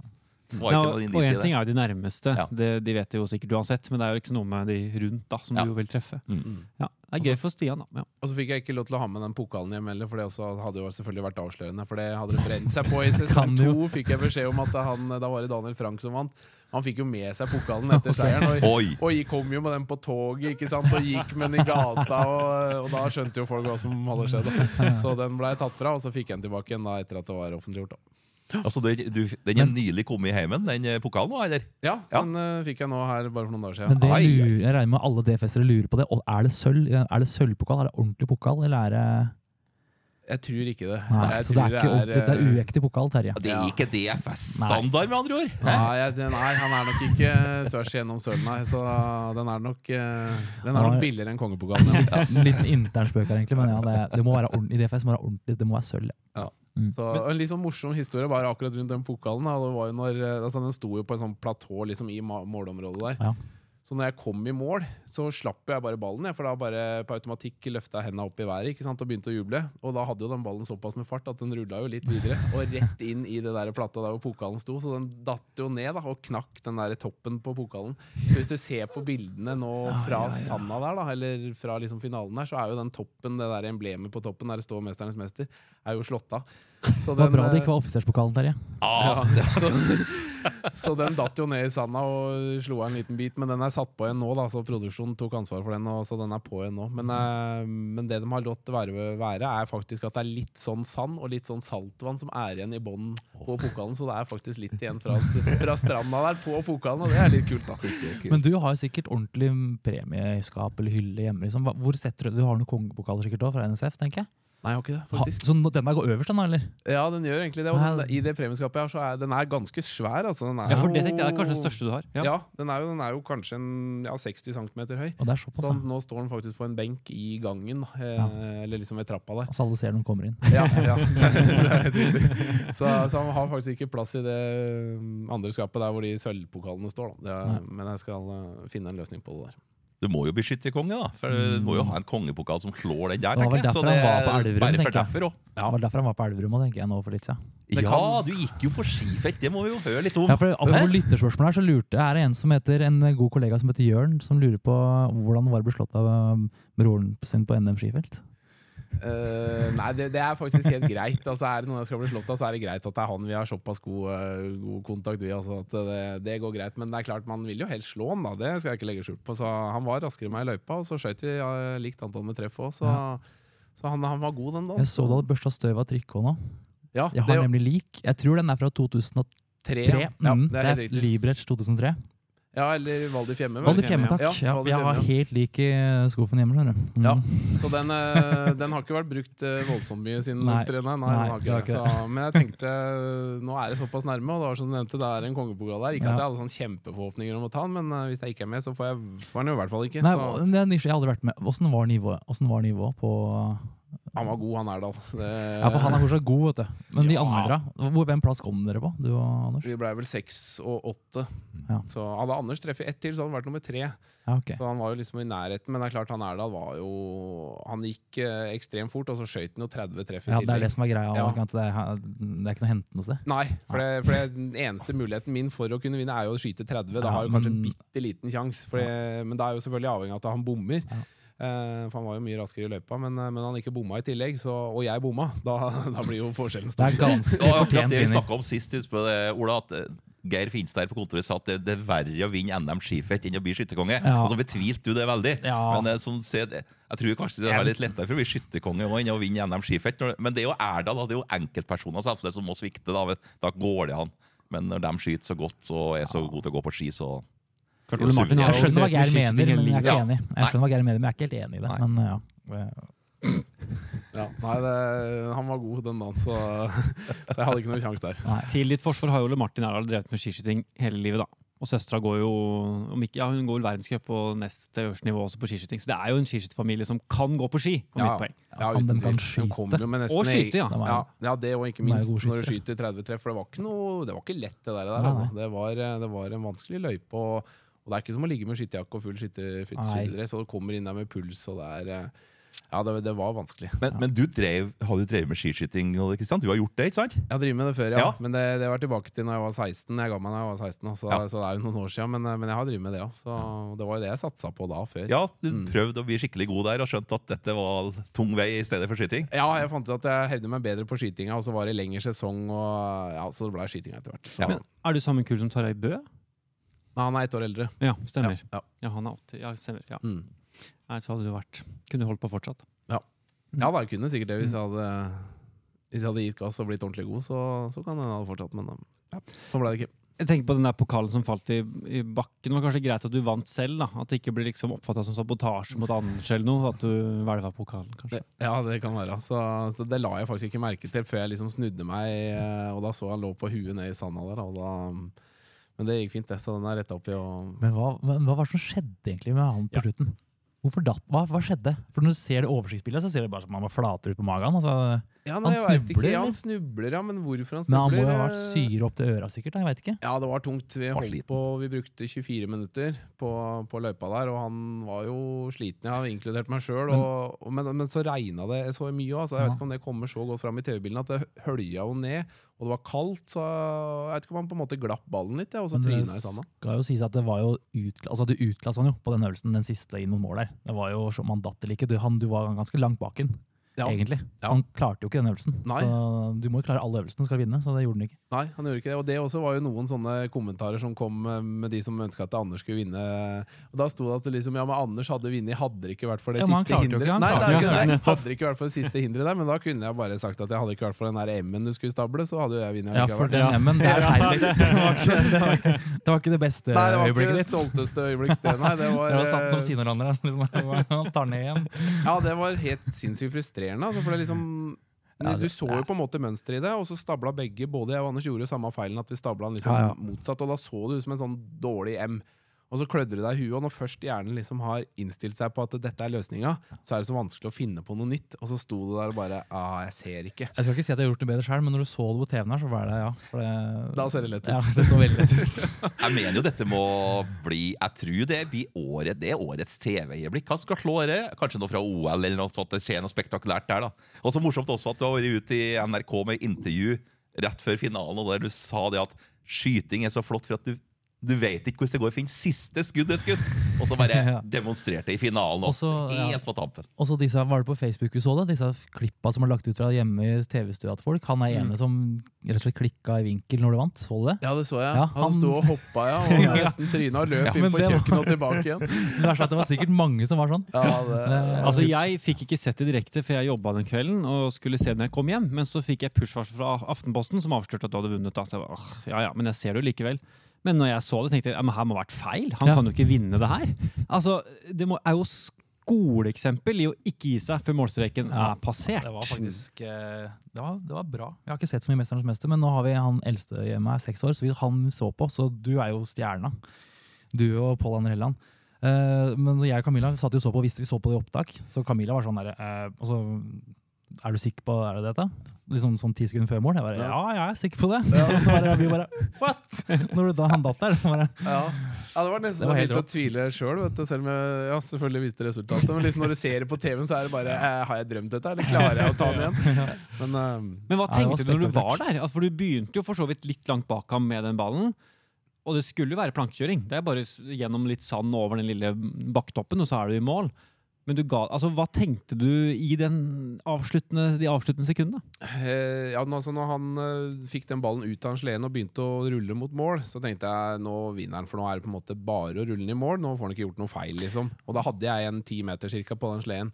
Var Ja, ikke og noe og indisier en der. ting er jo de nærmeste, Ja. det, de vet jo sikkert uansett, men det er jo ikke noe med de rundt da, som Ja. du jo vil treffe. Mm. Ja, det er gøy for Stian da. Ja. Og så fikk jeg ikke lov til å ha med den pokalen hjem heller, for det også hadde jo selvfølgelig vært avslørende. For det hadde det brent seg på i sesong Kan jo. to, fikk jeg beskjed om at han, da var det Daniel Frank som vant. Han fikk jo med seg pokalen etter seieren, og, Oi! og jeg kom jo med den på toget, ikke sant, og gikk med den i gata, og, og da skjønte jo folk hva som hadde skjedd. Så den ble tatt fra, og så fikk jeg den tilbake igjen da, etter at det var offentliggjort. Da. Altså, den, du, den er nylig kommet i heimen, den eh, pokalen nå, eller? Ja, Ja. den eh, fikk jeg nå her bare for noen dager Men siden. det Ai, ai. lurer, jeg regner med alle D F-estere lurer på det. Og er det sølv? Er det sølvpokal? Er det ordentlig pokal, eller er det Jeg tror ikke det. Nei, jeg så det er ikke ordentlig, det er eh, uekte pokal, Terje. Det er Ja. ikke D F S-standard, med andre ord. Hæ? Nei, jeg, det- nei, han er nok ikke tvers igjennom sølv, nei. Så den er nok, eh, den er nok billigere enn kongepokalen. Ja. En liten intern spøk her, egentlig, men ja, det, det må være ordentlig. I D F S må det være ordentlig, det må være sølv. ja. Så En litt sånn morsom historie bare akkurat rundt den pokalen. Da. Det var jo når, eh, altså, den sto jo på en sånn platå liksom, i ma- målområdet der. Ja. Så når jeg kom i mål, så slapp jeg bare ballen. Jeg, for da bare på automatikk løfta jeg hendene opp i været, ikke sant, og begynte å juble. Og da hadde jo den ballen såpass med fart at den rulla jo litt videre. Og rett inn i det der platået der hvor pokalen sto. Så den datt jo ned da, og knakk den der toppen på pokalen. Så hvis du ser på bildene nå fra sanda der, da, eller fra liksom finalen der, så er jo den toppen, det der emblemet på toppen der det står 'Mesternes mester', er jo slått av. Så Det var den, bra det ikke eh, var offiserspokalen, Terje. Ah, ja, så, så den datt jo ned i sanda og slo av en liten bit, men den er satt på igjen nå, da, så produksjonen tok ansvar for den, og så den er på igjen nå. Men, eh, men det de har latt være, være, er faktisk at det er litt sånn sand og litt sånn saltvann som er igjen i bånden på pokalen, så det er faktisk litt igjen fra, fra stranda der på pokalen, og det er litt kult, da. Men du har jo sikkert ordentlig premieskap eller hylle hjemme. Liksom. Hva- Hvor setter du Du har noen kongepokaler sikkert også fra N S F, tenker jeg. Nei, jeg har ikke det, Ha, faktisk. så nå- den der går øverst, den da, eller? Ja, den gjør egentlig det, og den, Nei. i det premieskapet jeg har, så er den er ganske svær, altså. Den er Ja, for det jo- tenkte jeg er kanskje det største du har. Ja. Ja, den er jo, den er jo kanskje en, ja, seksti centimeter høy. Og det er såpass, Så da. nå står den faktisk på en benk i gangen, eh, Ja. eller liksom ved trappa der. Så alle ser når de kommer inn. Ja, ja. Det er helt riktig. Så, så han har faktisk ikke plass i det um, andre skapet der hvor de sølvpokalene står. Da. Det er, men jeg skal uh, finne en løsning på det der. Du må jo beskytte konge, da. For du må jo ha en kongepokal som slår den der, Det var vel tenker jeg. Så derfor det han var på er Elverum, bare tenker for jeg. derfor også. Ja, det var derfor han var på Elverum, også, tenker jeg nå for litt siden. Det Ja, kan- du gikk jo for skifelt, det må vi jo høre litt om. Ja, for Apropos lytterspørsmål her, så lurte er det en som heter en god kollega som heter Jørn, som lurer på hvordan var det ble slått av um, broren sin på N M skifelt. Uh, nei, det, det er faktisk helt greit. Altså, er det noen jeg skal bli slått av, så er det greit at det er han. Vi har såpass god, uh, god kontakt, vi. Altså, at det, det går greit. Men det er klart, man vil jo helst slå han, da. Det skal jeg ikke legge skjul på. Så han var raskere enn meg i løypa, og så skjøt vi uh, likt antall med treff òg. Så, så han, han var god den dagen. Jeg så du hadde børsta støv av trikket nå. Ja, Jeg har nemlig lik. Jeg tror den er fra to tusen og tre. tre. Ja, Mm, det er helt riktig. Librech to tusen og tre. Ja, eller Valdi Fjemme. vel? Valdi Fjemme, takk. Ja, Ja, Valdi jeg har Fjemme, ja. helt lik i skuffen hjemme. skjønner du. Mm. Ja, så den, eh, den har ikke vært brukt eh, voldsomt mye siden Nei. opptredet. Nei, Nei, den har det ikke har det. ikke Så, men jeg tenkte, nå er det såpass nærme, og det var som du nevnte, det er en kongepokal der. Ikke Ja. at jeg hadde sånn kjempeforhåpninger om å ta den, men eh, hvis jeg ikke er med, så får jeg, får han jo i hvert fall ikke. Nei, Så det er nisje jeg har aldri vært med. Hvordan var nivået, Hvordan var nivået på han var god, han Erdal. Det, Ja, for han er fortsatt god, vet du. Men de Ja. andre, hvor, hvem plass kom dere på? Du og Anders? vi ble vel seks og åtte. Ja. Så hadde Anders treffet ett til, så hadde han vært nummer tre. Ja, ok. Så han var jo liksom i nærheten, men det er klart han Erdal var jo Han gikk eh, ekstremt fort, og så skjøt han jo tretti treff i Ja, det er tillegg. det som er greia. Ja. At det, er, det er ikke noe å hente noe sted. Nei, for, det, for det, den eneste muligheten min for å kunne vinne er jo å skyte tretti. Da Ja, har du kanskje en men- bitte liten sjanse, for det- men det er jo selvfølgelig avhengig av at han bommer. Ja. Eh, for han var jo mye raskere i løypa, men, eh, men han ikke bomma i tillegg, så, og jeg bomma. Da, da blir jo forskjellen Det er stor. ganske Og akkurat fortjent det vi vinner. snakket om sist, husk på det, Ola, at eh, Geir Finstad på kontoret sa at det, det er verre å vinne N M skifelt enn å bli skytterkonge. Ja. Og så betvilte du det veldig. Ja. Men eh, sånn sett, jeg tror kanskje det er litt lettere for å bli skytterkonge også enn å vinne N M skifelt. Når- Men det er jo Erdal, da, det er jo enkeltpersoner selvfølgelig som må svikte. Da, da går det an. Men når de skyter så godt og er så gode til å gå på ski, så Klart, Ole Martin har Jeg jo skjønner hva drevet med Geir skiskyting mener, hele men jeg er livet. ikke Ja. enig. Jeg Nei. skjønner hva Geir mener, men jeg er ikke helt enig i det. Nei. Men ja. Ja, nei, det, han var god den dagen, så, så jeg hadde ikke noen sjanse der. Nei. Til ditt forsvar har jo Ole Martin Erdal drevet med skiskyting hele livet, da. Og søstera går jo om ikke, ja, hun går vel verdenscup på nest øverste nivå også på skiskyting. Så det er jo en skiskytterfamilie som kan gå på ski. På Ja, mitt poeng. ja, Han- uten de kan tvil. De kom skyte. jo med nesten Og skyte, ja. De er- Ja, ja, det og ikke De er minst gode når du skyttere. skyter tretti treff. For det var ikke noe, det var ikke lett, det der. der Nei, altså. nei. det, var, det var en vanskelig løype. Og, og det er ikke som å ligge med skytterjakke og full skytter- Nei. skytterdress, og du kommer inn der med puls, og det er eh, Ja, det, det var vanskelig. Men, men du drev, har du drevet med skiskyting, Kristian? Du har gjort det, ikke sant? Jeg har drevet med det før, ja. Ja. Men det, det var tilbake til når jeg var seksten. Jeg ga meg da jeg var seksten, så, Ja. så det er jo noen år siden. Men, men jeg har drevet med det, ja. Så det var jo det jeg satsa på da, før. Ja, du Mm. prøvde å bli skikkelig god der og skjønte at dette var tung vei i stedet for skyting. Ja, jeg fant ut at jeg hevde meg bedre på skytinga, og så var det lengre sesong, og ja, så det ble skytinga etter hvert. Så, Ja. Men er du samme kull som Tarjei Bø? Nei, han er ett år eldre. Ja, stemmer. Ja, ja. Ja, han er åtti. Ja, stemmer. Ja. Mm. Nei, så hadde du vært Kunne holdt på fortsatt. Ja da, jeg kunne sikkert det hvis jeg hadde, hvis jeg hadde gitt gass og blitt ordentlig god, så, så kan jeg ha fortsatt, men ja, sånn ble det ikke. Jeg tenker på den der pokalen som falt i, i bakken. Det var kanskje greit at du vant selv, da. At det ikke blir liksom oppfattet som sabotasje mot Anders eller noe, at du hvelva pokalen, kanskje. Det, ja, det kan være. Så, så det la jeg faktisk ikke merke til før jeg liksom snudde meg, eh, og da så han lå på huet ned i sanda der, og da, men det gikk fint det, så den er rettet opp i og... Men hva, men hva var det som skjedde egentlig med han på Ja. slutten? Hvorfor datt? Hva, hva skjedde? For når du ser det oversiktsbildet, så ser det bare som om han bare flater ut på magen. Altså, Ja, Han nei, jeg vet ikke. snubler, Ja, han eller? snubler, ja, men hvorfor han men han snubler? må jo ha eh, vært syre opp til øra sikkert, da, jeg vet ikke. Ja, det var tungt. Vi Var holdt sliten. på, vi brukte tjuefire minutter på, på løypa der, og han var jo sliten, jeg har inkludert meg selv, Men- og, og, men, men så regnet det så mye, altså, jeg Ja. vet ikke om det kommer så godt frem i T V-bilden, at det hølja jo ned, og det var kaldt, så jeg vet ikke om han på en måte glapp ballen litt, ja, og så Men det trynet i sanda. skal jo sies at det var jo ut, altså du utklass han jo på den øvelsen, den siste inn noen mål der. Det var jo som han datt eller ikke. Du, han, du var ganske langt baken, Ja. egentlig. Ja. Han klarte jo ikke den øvelsen. Nei. Så du må jo klare alle øvelsene skal vinne, så det gjorde han ikke. Nei, han gjorde ikke det, og det også var jo noen sånne kommentarer som kom eh, med de som ønsket at Anders skulle vinne, og da stod det at det liksom, ja, men Anders hadde vunnet, hadde det ikke vært for det Ja, men han siste klarte jo hindret. ikke, han Nei, det klarte er jo ikke ikke. det. Hadde det ikke vært for det siste hindret der, men da kunne jeg bare sagt at jeg hadde ikke vært for den der M-en du skulle stable, så hadde jo jeg vunnet Ja, for likevel. den M-en, det er feiltekst. Det, var ikke- det, var ikke- det var ikke det beste Nei, det var ikke øyeblikket det ditt. stolteste øyeblikk, det, nei, det var, Dere har satt eh, noen ved siden av hverandre. Liksom. Han tar ned igjen. ja, det var helt sinnssykt frustrerende, altså, for det er liksom, Ja, du det- så jo på en måte mønster i det, og så stabla begge, både jeg og Anders gjorde jo samme feilen, at vi stabla den liksom Ja, ja. motsatt, og da så det ut som en sånn dårlig M. Og så klødde det deg i huet, og når først hjernen liksom har innstilt seg på at dette er løsninga, så er det så vanskelig å finne på noe nytt. Og så sto det der og bare ah, jeg ser ikke. Jeg skal ikke si at jeg har gjort det bedre selv, men når du så det på T V-en her, så var det ja. For det, Da ser det lett ut. Ja, det så veldig lett ut. Jeg mener jo dette må bli Jeg tror det blir året, det er årets T V-øyeblikk. Hva skal slå det? Kanskje noe fra O L eller noe sånt. Det skjer noe spektakulært der, da. Og så morsomt også at du har vært ute i N R K med intervju rett før finalen, og der du sa det at skyting er så flott for at du Du vet ikke hvordan det går å finne siste skudd det skudd. Og så bare Ja. demonstrerte i finalen. Også, Også, ja. helt på tampen. Og så disse, var det på Facebook du så det? Disse klippa som er lagt ut fra hjemme i T V-stua til folk. Han er ene som rett og slett klikka i vinkel når du vant. Så du det? Ja, det så jeg. Ja, han han- sto og hoppa, ja, og Ja. nesten tryna og løp Ja, inn men på det var- kjøkkenet og tilbake igjen. Det verste er at det var sikkert mange som var sånn. Ja, det, Altså, Jeg fikk ikke sett det direkte, for jeg jobba den kvelden og skulle se det når jeg kom hjem. Men så fikk jeg push-varsel fra Aftenposten som avslørte at du hadde vunnet. Da. Så jeg var, åh, ja, ja, men jeg ser det jo likevel. Men når jeg så det, tenkte jeg ja, men her må ha vært feil. Han Ja. kan jo ikke vinne det her. Altså, Det må, er jo skoleeksempel i å ikke gi seg før målstreken Ja. er passert. Det var faktisk eh, det var, det var bra. Jeg har ikke sett så mye Mesternes mester, men nå har vi han eldste hjemme er seks år, så vi, han så på, så du er jo stjerna. Du og Pål André Helland. Eh, men jeg og Camilla satt jo så på, hvis vi så på det i opptak, så Camilla var sånn der, eh, og så, er du sikker på er det dette? Liksom sånn ti sekunder før mål. Jeg bare, ja, jeg er sikker på det. Og så bare, vi bare, what? Når du da han datt der, så bare, ja. ja, det var nesten Det så var jeg helt begynte å rått. tvile sjøl, selv om jeg ja, selvfølgelig visste resultatet. Men liksom når du ser det på T V-en, så er det bare eh, har jeg drømt dette, eller klarer jeg å ta den igjen? Men eh, Men hva Ja, det var tenkte du når du spektakulært. var der? Altså, For du begynte jo for så vidt litt langt bak ham med den ballen. Og det skulle jo være plankekjøring. Det er bare s- gjennom litt sand over den lille bakktoppen, og så er du i mål. Men du ga, altså, hva tenkte du i den avsluttende, de avsluttende sekundene? Eh, ja, nå- altså, når han eh, fikk den ballen ut av hans sleden og begynte å rulle mot mål, så tenkte jeg nå vinner han, for nå er det på en måte bare å rulle den i mål. Nå får han ikke gjort noe feil, liksom. Og da hadde jeg en ti meter cirka på den sleden.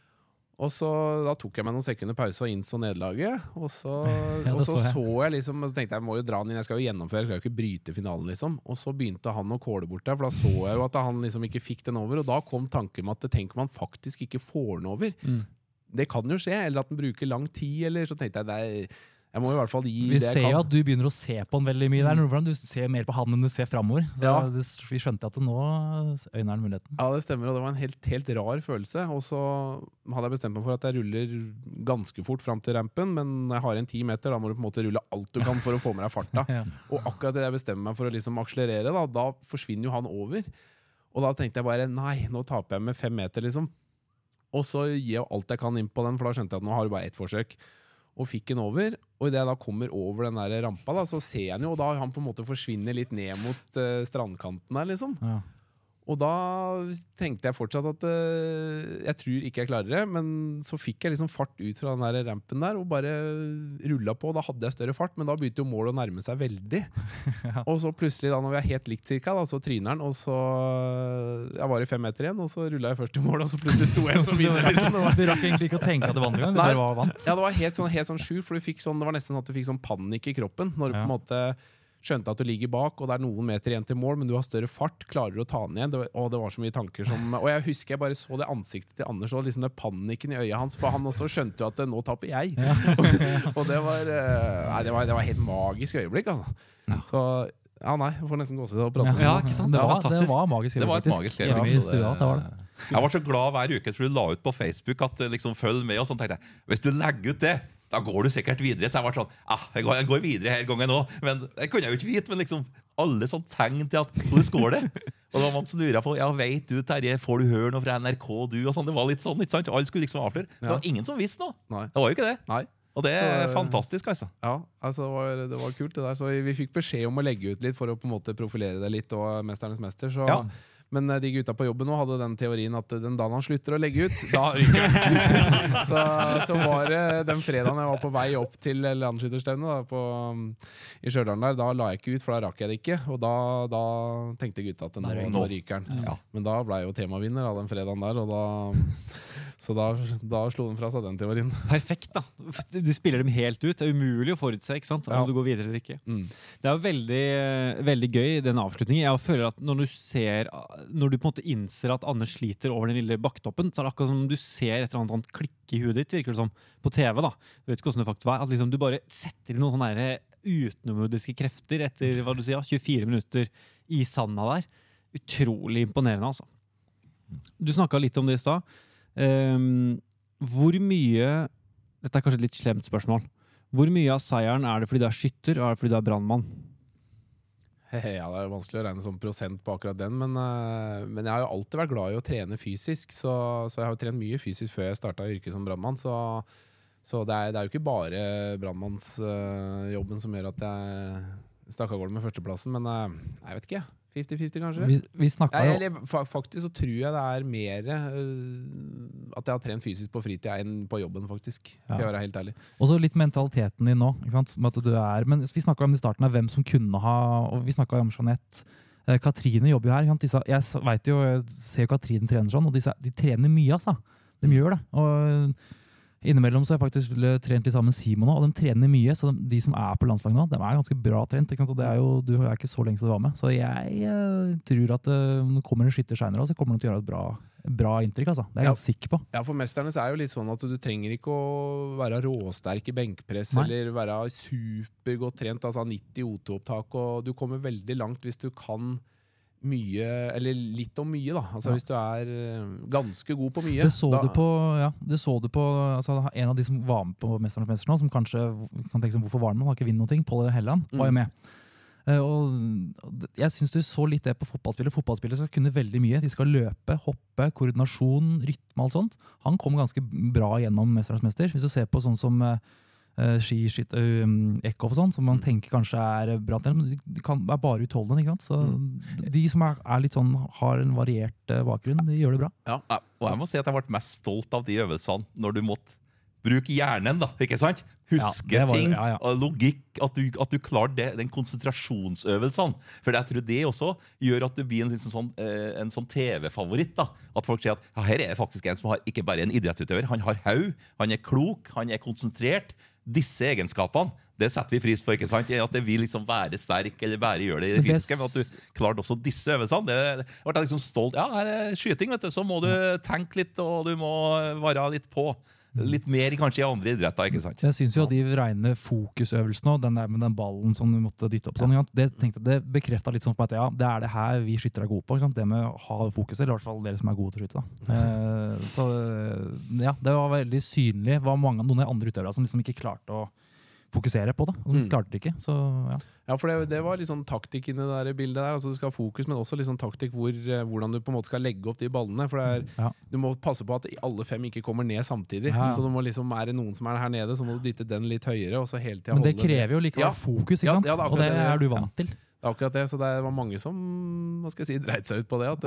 Og så da tok jeg meg noen sekunder pause og innså nederlaget. Og så, Ja, det og så, så jeg. så jeg liksom, og så tenkte jeg jeg må jo dra den inn, jeg skal jo gjennomføre, jeg skal jo ikke bryte finalen, liksom. Og så begynte han å kåle bort der, for da så jeg jo at han liksom ikke fikk den over. Og da kom tanken med at tenk om han faktisk ikke får den over. Mm. Det kan jo skje, eller at den bruker lang tid, eller så tenkte jeg det er, jeg må i hvert fall gi vi det ser jeg jo kan. at du begynner å se på den veldig mye der. Hvordan du ser mer på han enn du ser fremover. Så Ja. det, vi skjønte at det nå øyner han muligheten. Ja, det stemmer, og det var en helt, helt rar følelse. Og så hadde jeg bestemt meg for at jeg ruller ganske fort fram til rampen, men når jeg har en ti meter, da må du på en måte rulle alt du kan for å få med deg farta. Ja. Og akkurat det jeg bestemmer meg for å liksom akselerere, da, da forsvinner jo han over. Og da tenkte jeg bare, nei, nå taper jeg med fem meter, liksom. og så gir jeg alt jeg kan inn på den, for da skjønte jeg at nå har du bare ett forsøk. Og fikk den over, og i det jeg da kommer over den der rampa, da, så ser jeg den jo, og da han på en måte forsvinner litt ned mot uh, strandkanten der, liksom. Ja. Og da tenkte jeg fortsatt at uh, jeg tror ikke jeg klarer det, men så fikk jeg liksom fart ut fra den der rampen der, og bare rullet på, og da hadde jeg større fart, men da begynte jo målet å nærme seg veldig. Ja. Og så plutselig da, når vi er helt likt cirka, da, så tryner den, og så jeg var i fem meter igjen, og så rullet jeg først i mål, og så plutselig sto jeg som vinner. Liksom. Var... Du rakk egentlig ikke å tenke at det var andre gang, du bare var vant. Ja, det var helt sånn, helt sånn skjult, for du fikk sånn, det var nesten sånn at du fikk sånn panikk i kroppen, når du ja. På en måte skjønte at du ligger bak, og det er noen meter igjen til mål, men du har større fart, klarer du å ta den igjen. Det var, og det var så mye tanker som... Og jeg husker jeg bare så det ansiktet til Anders, og liksom det panikken i øyet hans, for han også skjønte jo at nå tapper jeg. Ja. og, og det var, nei, det var... Det var helt magisk øyeblikk, altså. Ja. Så... Ja, nei, jeg får nesten gå seg til å prate. Ja, ikke sant? Det var, det var magisk øyeblikk. Det var et magisk øyeblikk. Ja, det, det var det. Jeg var så glad hver uke, for du la ut på Facebook at liksom følg med, og sånn tenkte jeg, hvis du legger ut det, da går du sikkert videre. Så jeg var sånn, ah, jeg går, jeg går videre her gangen også. Men det kunne jeg jo ikke vite, men liksom alle sånn tegn til at hvordan går det? Og det var man som lurer på, ja, vet du, Terje, får du høre noe fra N R K, du? Og sånn, det var litt sånn, ikke sant? Alle skulle liksom avsløre. Det var ingen som visste noe. Nei. Det var jo ikke det. Nei. Og det er så, fantastisk, altså. Ja, altså det var, det var kult det der. Så vi fikk beskjed om å legge ut litt for å på en måte profilere det litt, og Mesternes Mester, så... Ja. Men de gutta på jobben nå hadde den teorien at den dagen han slutter å legge ut, da ryker han. så, så var det den fredagen jeg var på vei opp til landskytterstevnet i Stjørdalen der, da la jeg ikke ut, for da rakk jeg det ikke. Og da, da tenkte gutta at nå, nå ryker han. Ja. Men da ble jeg jo temavinner av den fredagen der, og da, så da, da slo den fra seg den teorien. Perfekt da. Du spiller dem helt ut. Det er umulig å forutse, ikke sant? Om ja. Du går videre eller ikke. Mm. Det er jo veldig, veldig gøy, den avslutningen. Jeg føler at når du ser... Når du på en måte innser at Anders sliter over den lille bakktoppen, så er det akkurat som du ser et eller annet klikke i huet ditt, virker det som, på T V da. Jeg vet ikke hvordan det faktisk var. At liksom du bare setter inn noen sånne utenomjordiske krefter etter, hva du sier, tjuefire minutter i sanda der. Utrolig imponerende, altså. Du snakket litt om det i sted. Um, hvor mye, dette er kanskje et litt slemt spørsmål, hvor mye av seieren er det fordi du er skytter, og er det fordi du er brandmann? Ja, det er jo vanskelig å regne som prosent på akkurat den, men, uh, men jeg har jo alltid vært glad i å trene fysisk, så, så jeg har jo trent mye fysisk før jeg startet yrket som brandmann, så, så det, er, det er jo ikke bare brandmannsjobben uh, som gjør at jeg stakk av gårde med førsteplassen, men uh, jeg vet ikke, femti femti kanskje? Vi, vi snakket jo... Jeg, faktisk så tror jeg det er mer uh, at jeg har trent fysisk på fritid enn på jobben, faktisk. Skal ja. Jeg være helt ærlig. Og så litt mentaliteten din nå, ikke sant? Med at du er, men vi snakket om i starten av hvem som kunne ha, og vi snakket om Jeanette. Eh, Katrine jobber jo her. Disse, jeg vet jo, jeg ser jo Katrine trener sånn, og disse, de trener mye, altså. De gjør det. Og innimellom så har jeg faktisk trent litt sammen med Simon nå, og de trener mye, så de, de som er på landslaget nå, de er ganske bra trent, ikke sant? Og det er jo, du er ikke så lenge som du var med, så jeg eh, tror at uh, når det kommer en skytter senere, så kommer de til å gjøre et bra, bra inntrykk, altså. Det er jeg ja, ganske sikker på. Ja, for Mesternes er jo litt sånn at du trenger ikke å være råsterk i benkpress, Nei. Eller være supergodt trent, altså nitti O to opptak, og du kommer veldig langt hvis du kan mye, eller litt om mye da, altså ja. Hvis du er ganske god på mye. Det så da, du på, ja, det så du på, altså en av de som var med på Mesternes Mester nå, som kanskje kan tenke seg hvorfor var den med, har ikke vunnet noe, Pål Helland var jo med. Mm. Og jeg synes du så litt det på fotballspillere. Fotballspillere skal kunne veldig mye. De skal løpe, hoppe, koordinasjon, rytme, alt sånt. Han kom ganske bra gjennom Mesternes Mester. Hvis du ser på sånn som Uh, skiskitt, uh, Eckhoff og sånn, som man mm. tenker kanskje er bra til, men de kan være bare utholdende, ikke sant? Så mm. de som er, er litt sånn, har en variert uh, bakgrunn, de gjør det bra. Ja, og jeg må si at jeg ble mest stolt av de øvelsene når du måtte bruke hjernen, da, ikke sant? Huske ja, var, ting, ja, ja. Logikk, at du, at du klarer det, den konsentrasjonsøvelsen. For jeg tror det også gjør at du blir en, liksom sånn, uh, en sånn T V-favoritt, da. At folk sier at ja, her er det faktisk en som har ikke bare en idrettsutøver, han har haug, han er klok, han er konsentrert. Disse egenskapene, det setter vi pris på, ikke sant? At det vil liksom være sterk, eller bare gjøre det i det fysiske, men at du klarte også disse øvelsene. Det ble liksom stolt. Ja, her er skyting, vet du, så må du tenke litt, og du må være litt på. Litt mer kanskje i andre idretter, ikke sant? Jeg synes jo at de rene fokusøvelsene, den der med den ballen som du måtte dytte opp, sånn, ja. det, tenkte, det bekreftet litt sånn på at ja, det er det her vi skytter er gode på, ikke sant? Det med å ha fokus, eller i hvert fall dere som er gode til å skytte. Da. Eh, så ja, det var veldig synlig. Det var mange, noen av de andre utøvere som liksom ikke klarte å fokusere på det. Og de Mm. klarte det ikke. Så, ja. Ja, for det, det var litt sånn taktikk inni det der bildet der. Altså, du skal ha fokus, men også litt sånn taktikk hvor, eh, hvordan du på en måte skal legge opp de ballene. For det er, Ja. du må passe på at alle fem ikke kommer ned samtidig. Ja, ja. Så du må liksom, er det noen som er her nede, så må du dytte den litt høyere, og så hele tiden Men det holde krever jo likevel Ja. fokus, ikke Ja, sant? ja, det er og det akkurat det. er du vant til. Det er akkurat det, så det var mange som hva skal jeg si, dreit seg ut på det, at,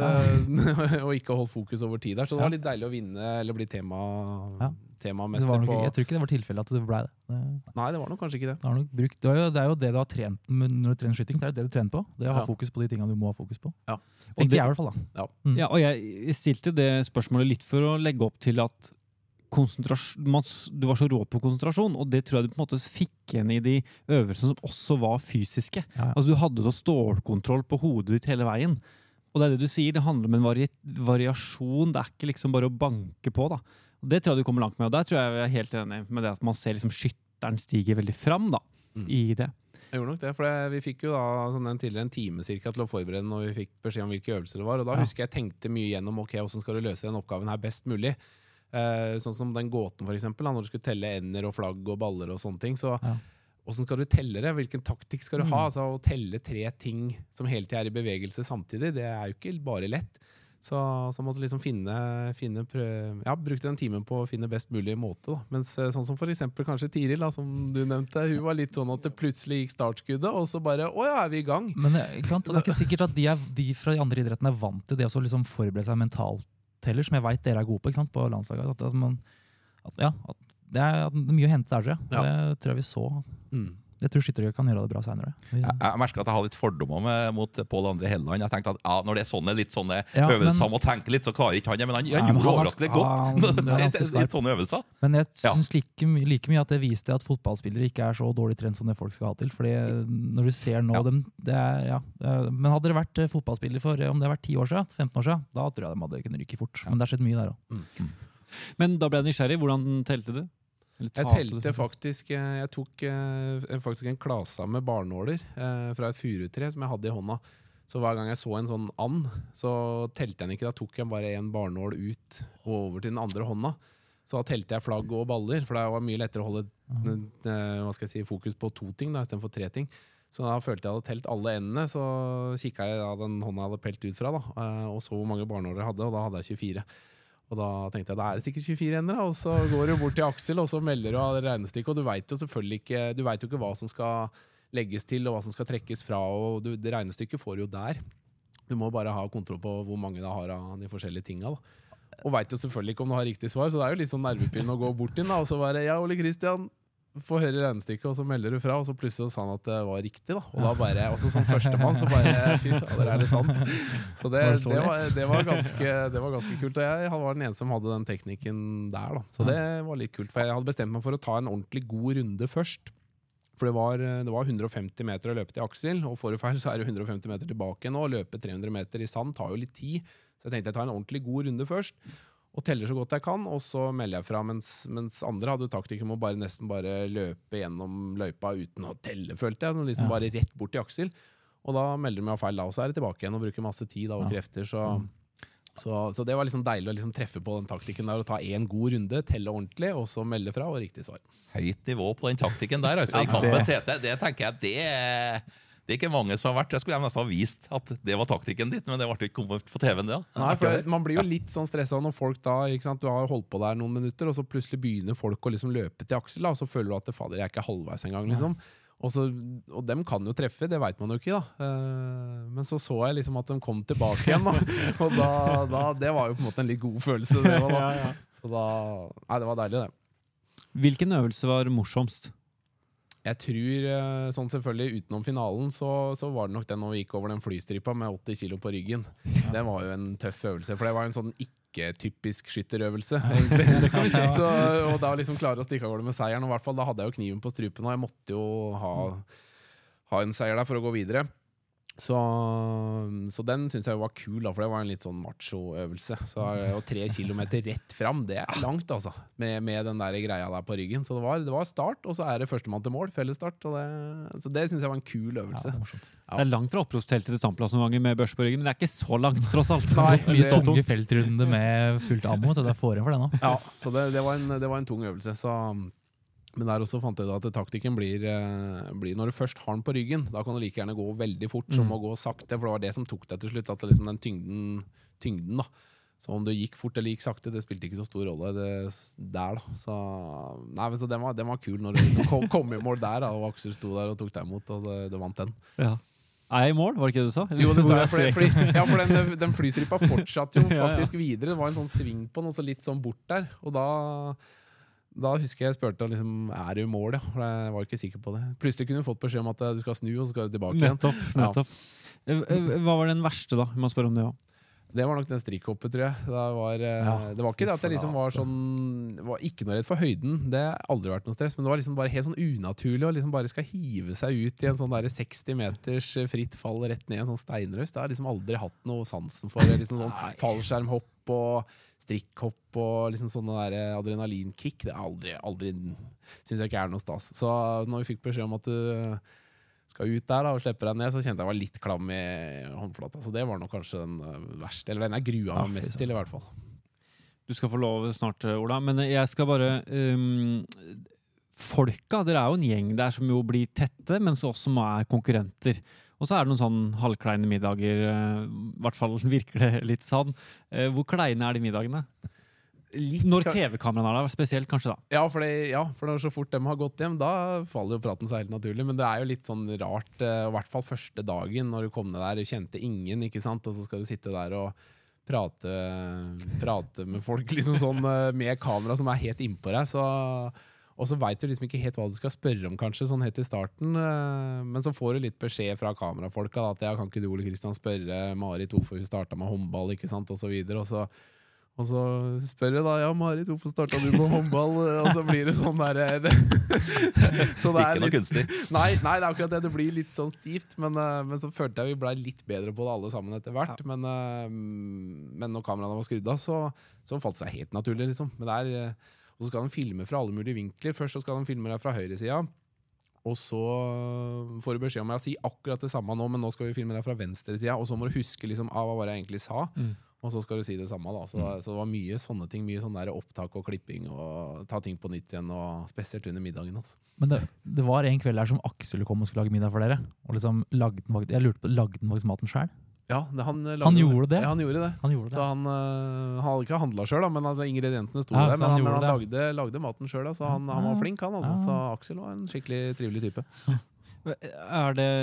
det og ikke holdt fokus over tid der. Så det var Ja. litt deilig å vinne, eller bli tema, Ja. Det temamester var nok, på jeg tror ikke det var tilfellet at du ble det. det Nei, det var nok kanskje ikke det. Det, har nok brukt, det, er jo, det er jo det du har trent med når du trener skyting. Det er jo det du trener på. Det å ha Ja. fokus på de tingene du må ha fokus på. Ja. Tenker det- jeg i hvert fall da. Mm. Ja, og jeg stilte det spørsmålet litt for å legge opp til at konsentrasjon, man, du var så rå på konsentrasjon, og det tror jeg du på en måte fikk igjen i de øvelsene som også var fysiske. Ja, ja. Altså Du hadde så stålkontroll på hodet ditt hele veien. Og det er det du sier, det handler om en vari variasjon, det er ikke liksom bare å banke på. da. Og det tror jeg du kommer langt med, og der tror jeg jeg er helt enig med det at man ser liksom skytteren stiger veldig fram da, Mm. i det. Jeg gjorde nok det, for det, vi fikk jo da sånn en tidligere en time cirka til å forberede når vi fikk beskjed om hvilke øvelser det var, og da Ja. husker jeg tenkte mye gjennom ok, hvordan skal du løse den oppgaven her best mulig. Eh, sånn som den gåten for eksempel, da, når du skulle telle ender og flagg og baller og sånne ting, så Ja. hvordan skal du telle det? Hvilken taktikk skal du Mm. ha? Altså, å telle tre ting som hele tiden er i bevegelse samtidig, det er jo ikke bare lett. Så, så måtte liksom finne, finne prøv, ja, brukte den timen på å finne best mulig måte. Da. Mens eh, sånn som for eksempel kanskje Tiril, da, som du nevnte, hun var litt sånn at det plutselig gikk startskuddet, og så bare, å ja, er vi i gang? Men det, ikke sant? Og det er ikke sikkert at de, er, de fra de andre idrettene er vant til det å liksom forberede seg mentalt heller, som jeg vet dere er gode på, ikke sant, på landslaget. At, at man, at, ja, at det er at det er mye å hente der, tror jeg. Ja. Det tror jeg vi så. Mm. Jeg tror skyttere kan gjøre det bra senere. Vi, Jeg, jeg merker at jeg har litt fordommer med, mot Pål André Helland. Jeg tenkte at ja, når det er sånne litt sånne Ja, øvelser men- om å tenke litt, så klarer ikke han det. Men han, han Nei, men gjorde han er- overraskende godt. han- han er ganske litt skarp. sånne øvelser. Men jeg Ja. syns like, my- like mye at det viste at fotballspillere ikke er så dårlig trent som det folk skal ha til. Fordi når du ser nå Ja. dem, det er, ja, eh, Men hadde det vært eh, fotballspiller for om det har vært ti år siden, femten år siden, da tror jeg de hadde kunnet rykke fort. Men det har skjedd mye der òg. Men da ble jeg nysgjerrig. Hvordan telte du? Eller Jeg talte telte du? faktisk eh, Jeg tok eh, faktisk en klase med barnåler eh, fra et furutre som jeg hadde i hånda. Så hver gang jeg så en sånn and, så telte jeg den ikke. Da tok jeg bare en barnål ut og over til den andre hånda. Så da telte jeg flagg og baller, for det var mye lettere å holde eh, hva skal jeg si, fokus på to ting da, istedenfor tre ting. Så da følte jeg hadde telt alle endene, så kikka jeg da den hånda jeg hadde pelt ut fra, da, eh, og så hvor mange barnåler jeg hadde, og da hadde jeg tjuefire. Og da tenkte jeg, da er det sikkert tjuefire ender, da. Og så går du bort til Aksel, og så melder du av regnestykket, og du vet jo selvfølgelig ikke, du vet jo ikke hva som skal legges til, og hva som skal trekkes fra, og du, det regnestykket får du jo der. Du må bare ha kontroll på hvor mange du har av de forskjellige tinga, da. Og vet jo selvfølgelig ikke om du har riktig svar, så det er jo litt sånn nervepirrende å gå bort inn, da, og så bare, ja, Ole Kristian, få høre regnestykket, og så melder du fra, og så plutselig sa han at det var riktig, da. Og da bare, også som førstemann, så bare, fy fader, er det sant? Så det, Var det så det, var, lett? det, var ganske, det var ganske kult, og jeg var den eneste som hadde den teknikken der, da. Så det var litt kult, for jeg hadde bestemt meg for å ta en ordentlig god runde først. For det var, det var hundre og femti meter å løpe til Aksel, og får du feil så er det hundre og femti meter tilbake nå. Å løpe tre hundre meter i sand tar jo litt tid, så jeg tenkte jeg tar en ordentlig god runde først, og teller så godt jeg kan, og så melder jeg fra, mens, mens andre hadde jo taktikken med å bare nesten bare løpe gjennom løypa uten å telle, følte jeg, liksom Ja. bare rett bort til Aksel. Og da melder de meg feil da, og så er det tilbake igjen og bruker masse tid da, og Ja. krefter, så... Så, så det var liksom deilig å liksom treffe på den taktikken der, og ta en god runde, telle ordentlig, og så melde fra, og riktig svar. Høyt nivå på den taktikken der, altså, i Ja, kampens det- hete. Det tenker jeg, det er, det er ikke mange som har vært. Jeg skulle nesten ha vist at det var taktikken ditt, men det ble ikke kommet på T V-en, det. Ja. Nei, for Man blir jo litt sånn stressa når folk da, ikke sant? Du har holdt på der noen minutter, og så plutselig begynner folk å liksom løpe til Aksel, da, og så føler du at det, fader, jeg er ikke halvveis engang. Liksom. Og, så, og dem kan jo treffe, det vet man jo ikke. da. Eh, men så så jeg liksom at de kom tilbake igjen, da. Og da, da, det var jo på en måte en litt god følelse. Det var, da. Så da, nei, det var deilig, det. Hvilken øvelse var morsomst? Jeg tror, eh, sånn selvfølgelig utenom finalen, så, så var det nok den når vi gikk over den flystripa med åtti kilo på ryggen. Det var jo en tøff øvelse, for det var en sånn ikke-typisk skytterøvelse, egentlig. Det kan vi si. Så, og da liksom klare å stikke av gårde med seieren, og i hvert fall da hadde jeg jo kniven på strupen, og jeg måtte jo ha, ha en seier der for å gå videre. Så, så den synes jeg var kul, da, for det var en litt sånn macho-øvelse. Så, og tre kilometer rett fram, det er langt, altså, med, med den der greia der på ryggen. Så det var, det var start, og så er det førstemann til mål, fellesstart. Og det, så det synes jeg var en kul øvelse. Ja, det er morsomt. Ja. Det er langt fra oppropsteltet til standplass noen ganger med børs på ryggen, men det er ikke så langt, tross alt. Nei, Mye det- stått Tunge tungt. feltrunde med fullt ammo, vet du, det er fore for det nå. Ja, så det, det, var en, det var en tung øvelse. Så, Men der også fant jeg da at taktikken blir, eh, blir når du først har den på ryggen, da kan du like gjerne gå veldig fort som å gå sakte, for det var det som tok deg til slutt, at det liksom den tyngden, tyngden da. Så om du gikk fort eller gikk sakte, det spilte ikke så stor rolle det, der da. Så, nei, men så den var, den var kul når du liksom kom, kom i mål der da, og Aksel sto der og tok deg imot, og det, det vant den. Ja. Er jeg i mål, var det ikke det du sa? Jo, det sa jeg, fordi, fordi, ja, for den, den flystripa fortsatte jo faktisk videre, det var en sånn sving på den, og så litt sånn bort der, og da... Da husker jeg spurte liksom, er du i mål, ja? For jeg var ikke sikker på det. Plutselig kunne du fått beskjed om at du skal snu, og så skal du tilbake igjen. Nettopp, nettopp. Ja. Hva var den verste da? Vi må spørre om det også. Det var nok den strikkhoppet, tror jeg. Det var, ja. det var ikke det at jeg liksom var sånn, var ikke noe redd for høyden. Det har aldri vært noe stress, men det var liksom bare helt sånn unaturlig å liksom bare skal hive seg ut i en sånn der seksti meters fritt fall rett ned i en sånn steinrøst. Det har jeg liksom aldri hatt noe sansen for. Liksom sånn fallskjermhopp og strikkhopp og liksom sånne der adrenalinkick, det er aldri, aldri synes jeg ikke er noe stas. Så når vi fikk beskjed om at du skal ut der da, og slippe deg ned, så kjente jeg var litt klam i håndflata. Så det var nok kanskje den verste, eller den jeg grua meg mest til i hvert fall. Du skal få lov snart, Ola, men jeg skal bare... Um, folka, dere er jo en gjeng der som jo blir tette, men så også er konkurrenter. Og så er det noen sånn halvkleine middager, i hvert fall virker det litt sånn. Hvor kleine er de middagene? Litt, når tv-kameraene er der, spesielt kanskje da? Ja, for, det, ja, for når så fort de har gått hjem, da faller jo praten seg helt naturlig. Men det er jo litt sånn rart, i hvert fall første dagen når du kom ned der, du kjente ingen, ikke sant? Og så skal du sitte der og prate, prate med folk liksom sånn, med kamera som er helt innpå deg, så... Og så vet du liksom ikke helt hva du skal spørre om kanskje, sånn helt i starten. Men så får du litt beskjed fra kamerafolka da, at jeg kan ikke du, Ole Kristian, spørre Marit hvorfor hun startet med håndball, ikke sant, og så videre. Og så, og så spør jeg da, ja Marit, hvorfor startet du med håndball? Og så blir det sånn der... Det, så det er ikke noe litt, kunstig. Nei, nei, det er akkurat det, det blir litt sånn stivt, men, men så følte jeg vi ble litt bedre på det alle sammen etter hvert. Ja. Men, men når kameraene var skrudd av, så, så falt det seg helt naturlig, liksom. Men det er... Og så skal de filme fra alle mulige vinkler. Først så skal de filme deg fra høyre siden, og så får du beskjed om jeg sier akkurat det samme nå, men nå skal vi filme deg fra venstre siden, og så må du huske liksom, ah, hva var det jeg egentlig sa, mm. og så skal du si det samme. Da. Så, mm. så det var mye sånne ting, mye sånn der opptak og klipping, og ta ting på nytt igjen, og spesielt under middagen. Altså. Men det, det var en kveld der som Aksel kom og skulle lage middag for dere, og liksom lagde den, jeg lurte på, lagde den faktisk maten selv? Ja, det, han, han gjorde det? Ja, han gjorde det. Han gjorde det. Så han, uh, han hadde ikke handlet selv, da, men altså, ingrediensene sto ja, der. Men han, han, men han lagde, lagde maten selv, da, så han, han var flink, han. Altså. Ja. Så Aksel var en skikkelig trivelig type. Er det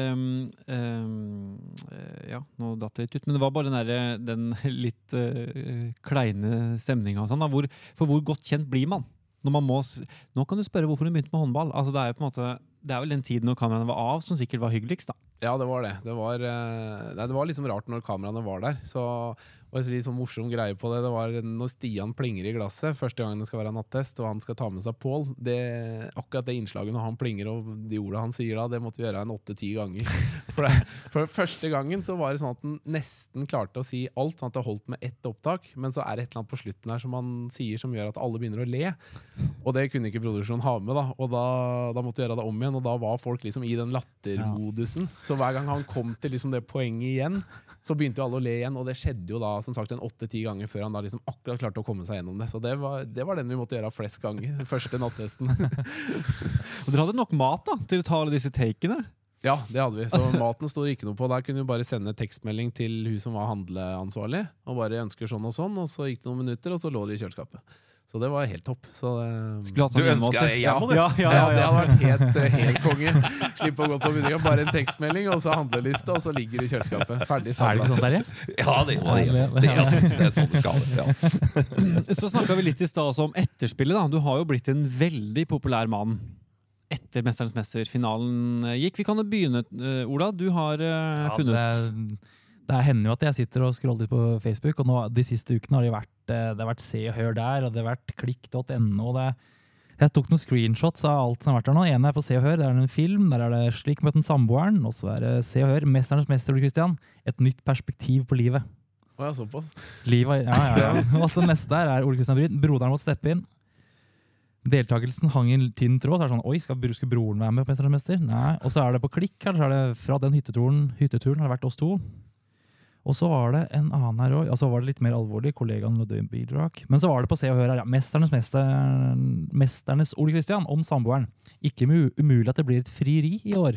um, ja, nå datt det litt ut, men det var bare den, der, den litt uh, kleine stemningen og sånn, da, hvor, for hvor godt kjent blir man? Når man må, nå kan du spørre hvorfor du begynte med håndball. Altså, det er jo på en måte, det er vel den tiden når kameraene var av som sikkert var hyggeligst da. Ja, det var det. Det var, nei, det var liksom rart når kameraene var der. Så det var en litt sånn morsom greie på det. Det var når Stian plinger i glasset, første gangen det skal være nattest, og han skal ta med seg Pål. Akkurat det innslaget når han plinger og de ordene han sier da, det måtte vi gjøre en åtte-ti ganger. For, det, for første gangen så var det sånn at han nesten klarte å si alt, sånn at det holdt med ett opptak, men så er det et eller annet på slutten her som han sier som gjør at alle begynner å le. Og det kunne ikke produksjonen ha med da, og da, da måtte vi gjøre det om igjen, og da var folk liksom i den lattermodusen. Så hver gang han kom til liksom det poenget igjen, så begynte jo alle å le igjen, og det skjedde jo da som sagt en åtte-ti ganger før han da liksom akkurat klarte å komme seg gjennom det. Så det var, det var den vi måtte gjøre flest ganger, den første nattesten. Og dere hadde nok mat da, til å ta alle disse takene? Ja, det hadde vi. Så maten står ikke noe på. Der kunne vi bare sende tekstmelding til hun som var handleansvarlig, og bare ønsker sånn og sånn, og så gikk det noen minutter, og så lå det i kjøleskapet. Så det var helt topp. Så det... Du ønsker deg hjem, ja, ja, ja, ja, det hadde vært helt, helt konge. Slippe å gå på butikken, bare en tekstmelding, og så handleliste, og så ligger det i kjøleskapet. Ferdig standard. Er det ikke sånn der, ja? Ja, det, det, er, det, er, det er sånn det skal være. Ja. Så snakket vi litt i sted også om etterspillet da. Du har jo blitt en veldig populær mann etter Mesternes Mester-finalen gikk. Vi kan jo begynne, Ola. Du har uh, ja, funnet... Det... Det hender jo at jeg sitter og scroller litt på Facebook, og nå, de siste ukene har det vært, det har vært Se og Hør der, og det har vært klikk punktum no. Det, jeg tok noen screenshots av alt som har vært der nå. En er på Se og Hør, der er det en film, der er det Slik møtte den samboeren, og så er det Se og Hør, Mesternes Mester, Kristian, et nytt perspektiv på livet. Å ja, såpass. Livet, ja, ja, ja. Og så neste der er Ole Kristian Bryn, broderen måtte steppe inn. Deltakelsen hang i en tynn tråd, så er det sånn, oi, skal, skal broren være med på Mesternes Mester? Nei. Og så er det på klikk, her, så er det fra den hytteturen, hytteturen har det vært oss to. Og så var det en annen her også, altså var det litt mer alvorlig, kollegaen Ludvig Bidrak. Men så var det på Se og Hør her, ja. Mesternes, mester, mesternes Ole Kristian om samboeren. Ikke umulig at det blir et frieri i år.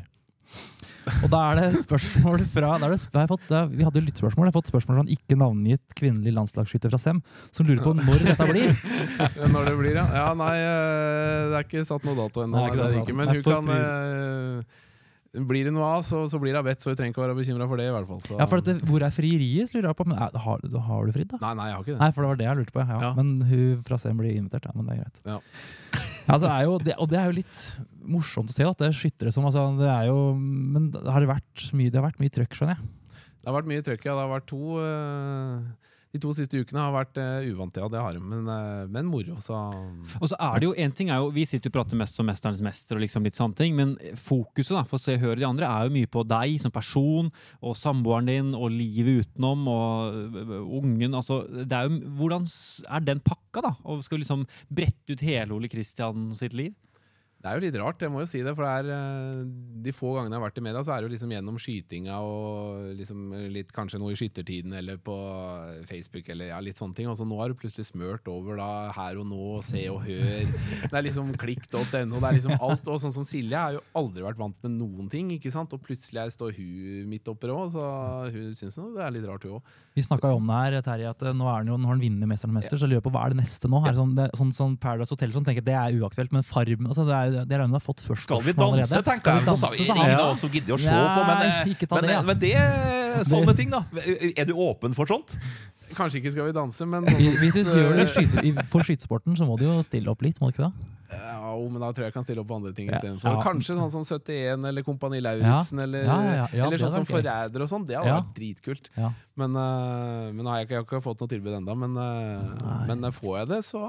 Og da er det spørsmål fra, da er det, jeg har fått, vi hadde jo lyttspørsmål, jeg har fått spørsmål fra en ikke navngitt kvinnelig landslagsskytter fra Sem, som lurer på når dette blir. Når det blir, ja. Ja, nei, det er ikke satt noe dato ennå, Nei, ikke det er det, ikke, men Nei, hun for- kan... eh, Blir det noe av, så, så blir det bedt, så vi trenger ikke å være bekymret for det i hvert fall. Så. Ja, for det, hvor er frieriet, så lurer jeg på, men er, har, har du fridd da? Nei, nei, jeg har ikke det. Nei, for det var det jeg lurte på, ja. Ja. Men hun fra Sem blir invitert, ja, men det er greit. Ja. Ja, altså, det er jo, det, og det er jo litt morsomt å se at det er skyttere som, altså, det er jo, men det har vært mye, det har vært mye trøkk, skjønner jeg. Det har vært mye trøkk, ja. Det har vært to... eh, de to siste ukene har vært uh, uvant, ja, det har de, men, uh, men moro, så... Og så er det jo, en ting er jo, vi sitter og prater mest om mesterens mester og liksom litt sånne ting, men fokuset da, for å se og høre de andre er jo mye på deg som person, og samboeren din, og livet utenom, og øh, ungen, altså, det er jo, hvordan s- er den pakka da? Og skal vi liksom brette ut hele Ole Kristian sitt liv? Det er jo litt rart, jeg må jo si det, for det er eh, de få gangene jeg har vært i media, så er det jo liksom gjennom skytinga og liksom litt kanskje noe i skyttertiden eller på Facebook eller ja, litt sånne ting. Og så nå har du plutselig smørt over da her og nå, se og hør. Det er liksom klikk punktum no, det er liksom alt. Og sånn som Silje har jo aldri vært vant med noen ting, ikke sant? Og plutselig står hun midt oppe også, så hun synes jo det er litt rart hun også. Vi snakket jo om det her, Terje, at nå er han jo, når han vinner Mesternes mester, så lurer jeg på hva er det neste nå? Er det sånn, det, sånn, sånn Paradise Hotel som tenker at det er uaktuelt, men Farm, altså det er, det er jo har fått først Skal vi spørsmål danse, allerede. tenker jeg. Skal vi Så sa danse, vi sa ingen han. av oss som gidder å se på, men, Nei, eh, ikke ta men, det, ja. men det er sånne ting, da. Er du åpen for sånt? Kanskje ikke skal vi danse, men... Hvis hvis du gjør det skyte, i- for skytesporten, så må du jo stille opp litt, må du ikke det? Ja, jo, men da tror jeg jeg kan stille opp på andre ting Ja. i stedet for. Ja. Kanskje sånn som syttien eller Kompani Lauritzen, eller, Ja, ja, ja. Ja, eller det sånn hadde som vært gøy. Forræder og sånn. Det hadde Ja. vært dritkult. Ja. Men, uh, men har jeg, ikke, jeg har ikke fått noe tilbud enda, men, uh, Nei. men uh, får jeg det, så,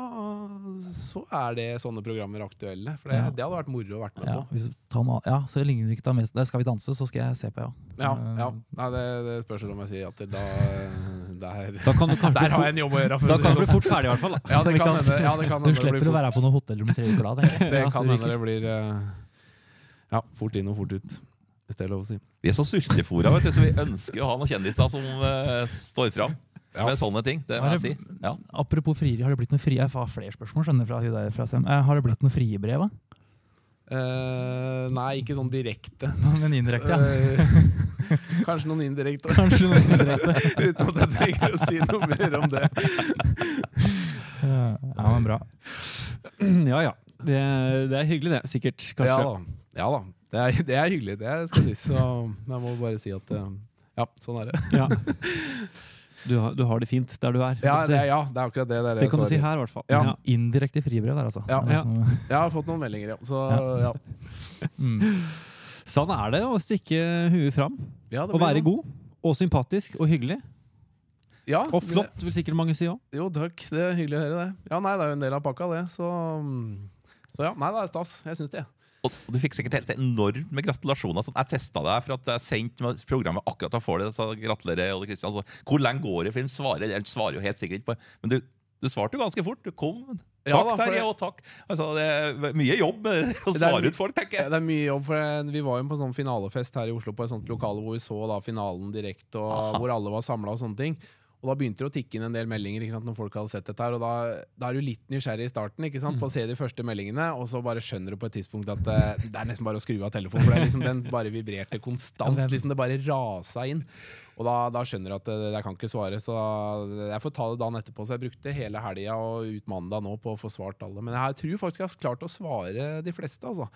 så er det sånne programmer aktuelle. For det, Ja. det hadde vært moro å vært med Ja, på. hvis du tar noe, ja, så lenge du ikke tar med det Skal vi danse, så skal jeg se på, ja. Ja, Eh, ja. Nei, det, det spørs om jeg sier at det, da, der, Da kan du kanskje der bli har fort, jeg en jobb å gjøre. For da å si kan det du bli sånn. fort ferdig i hvert fall da. Ja, det Vi kan kan- hende, ja, det kan Du hende det slipper blir å fort. være på noe hotellrom i tre uker da, tenker jeg. Det Ja, kan så hende ryker. det blir uh, ja, fort inn og fort ut, hvis det er lov å si. Vi er så sultefora, vet du, så vi ønsker å ha noen kjendiser som eh, står fram med sånne ting. Det må Har jeg si. det- Ja. Apropos frieri, har det blitt noe frie? Jeg har flere spørsmål, skjønner jeg, fra hun der fra Sem. Eh, Har det blitt noe frie brev, da? Uh, nei, ikke sånn direkte. Men indirekte, ja. Eh, Kanskje noen indirekte. Kanskje noe indirekte. Uten at jeg trenger å si noe mer om det. Ja, men bra. Ja, ja. Det, det er hyggelig det, sikkert, Ja kanskje. da. Ja, da. Det, er, det er hyggelig, det skal sies. Så jeg må bare si at eh, ja, sånn er det. Ja. Du, har, du har det fint der du er. Ja, kan du det, si. er- ja, det er akkurat det. Det, er Det kan du svaret. si her i hvert fall. Ja. Ja. Indirekte fribrev der, altså. Ja. Det er liksom- Jeg har fått noen meldinger, ja. Så ja. Mm. Sånn er det å stikke huet fram, ja det og blir være sånn. god, og sympatisk, og hyggelig. Ja, Og flott, vil sikkert mange si også. Det, jo, takk. Det er hyggelig å høre det. Ja, nei, det er jo en del av pakka, det. Så, mm, så ja, nei, det er stas. Jeg syns det. Og du fikk sikkert helt enormt med gratulasjoner. Sånn, jeg testa deg for at jeg sendte med programmet akkurat da jeg får det. Så gratulerer, Ole Kristian. Altså, hvor lenge går det? For den svarer, eller den svarer jo helt sikkert ikke på. Men du, du svarte jo ganske fort. Du kom. Takk, Ja da, for Terje, det- og takk. Altså, det er mye jobb med å Det er svare my- ut folk, tenker Ja, jeg. det er mye jobb, for det- vi var jo på en sånn finalefest her i Oslo på et sånt lokale hvor vi så da finalen direkte, og Aha. hvor alle var samla og sånne ting. Og da begynte det å tikke inn en del meldinger, ikke sant, når folk hadde sett dette her, og da, da er du litt nysgjerrig i starten, ikke sant, på å se de første meldingene, og så bare skjønner du på et tidspunkt at eh, det er nesten bare å skru av telefonen, for det er liksom, den bare vibrerte konstant, Ja, hvem- liksom det bare rasa inn. Og da, da skjønner du at eh, jeg kan ikke svare, så jeg får ta det dagen etterpå. Så jeg brukte hele helga og ut mandag nå på å få svart alle. Men jeg tror faktisk jeg har klart å svare de fleste, altså.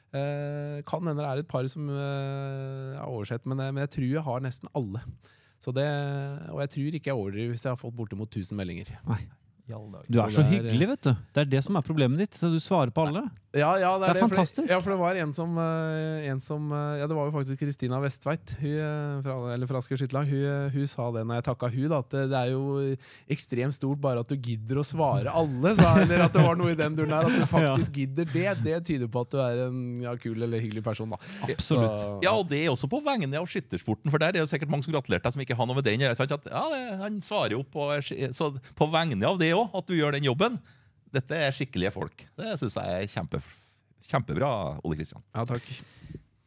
Eh, kan hende det er et par som eh, er oversett, men, jeg- men jeg tror jeg har nesten alle. Så det, og jeg tror ikke jeg overdriver hvis jeg har fått bortimot tusen meldinger. I alle dager. Du er så Så det er- hyggelig, vet du. Det er det som er problemet ditt. Så du svarer på alle. Ja, ja, det er, Det er det, fantastisk. For det, ja, for det var en som, eh, en som eh, Ja, det var jo faktisk Kristina Vestveit, hun, eh, fra, eller fra Asker Skytterlag. Hun, eh, hun sa det når jeg takka hun, da, at det, det er jo ekstremt stort bare at du gidder å svare alle. Sa, eller at det var noe i den duren her, at du faktisk gidder det. Det tyder på at du er en ja, kul eller hyggelig person, da. Absolutt. Så- Ja, og det er også på vegne av skyttersporten, for der er det jo sikkert mange som gratulerte deg som ikke har noe med den å gjøre. sant? At, ja, det, han svarer jo på, så på vegne av det òg, at du gjør den jobben. Dette er skikkelige folk. Det syns jeg er kjempe, kjempebra, Ole Kristian. Ja, takk.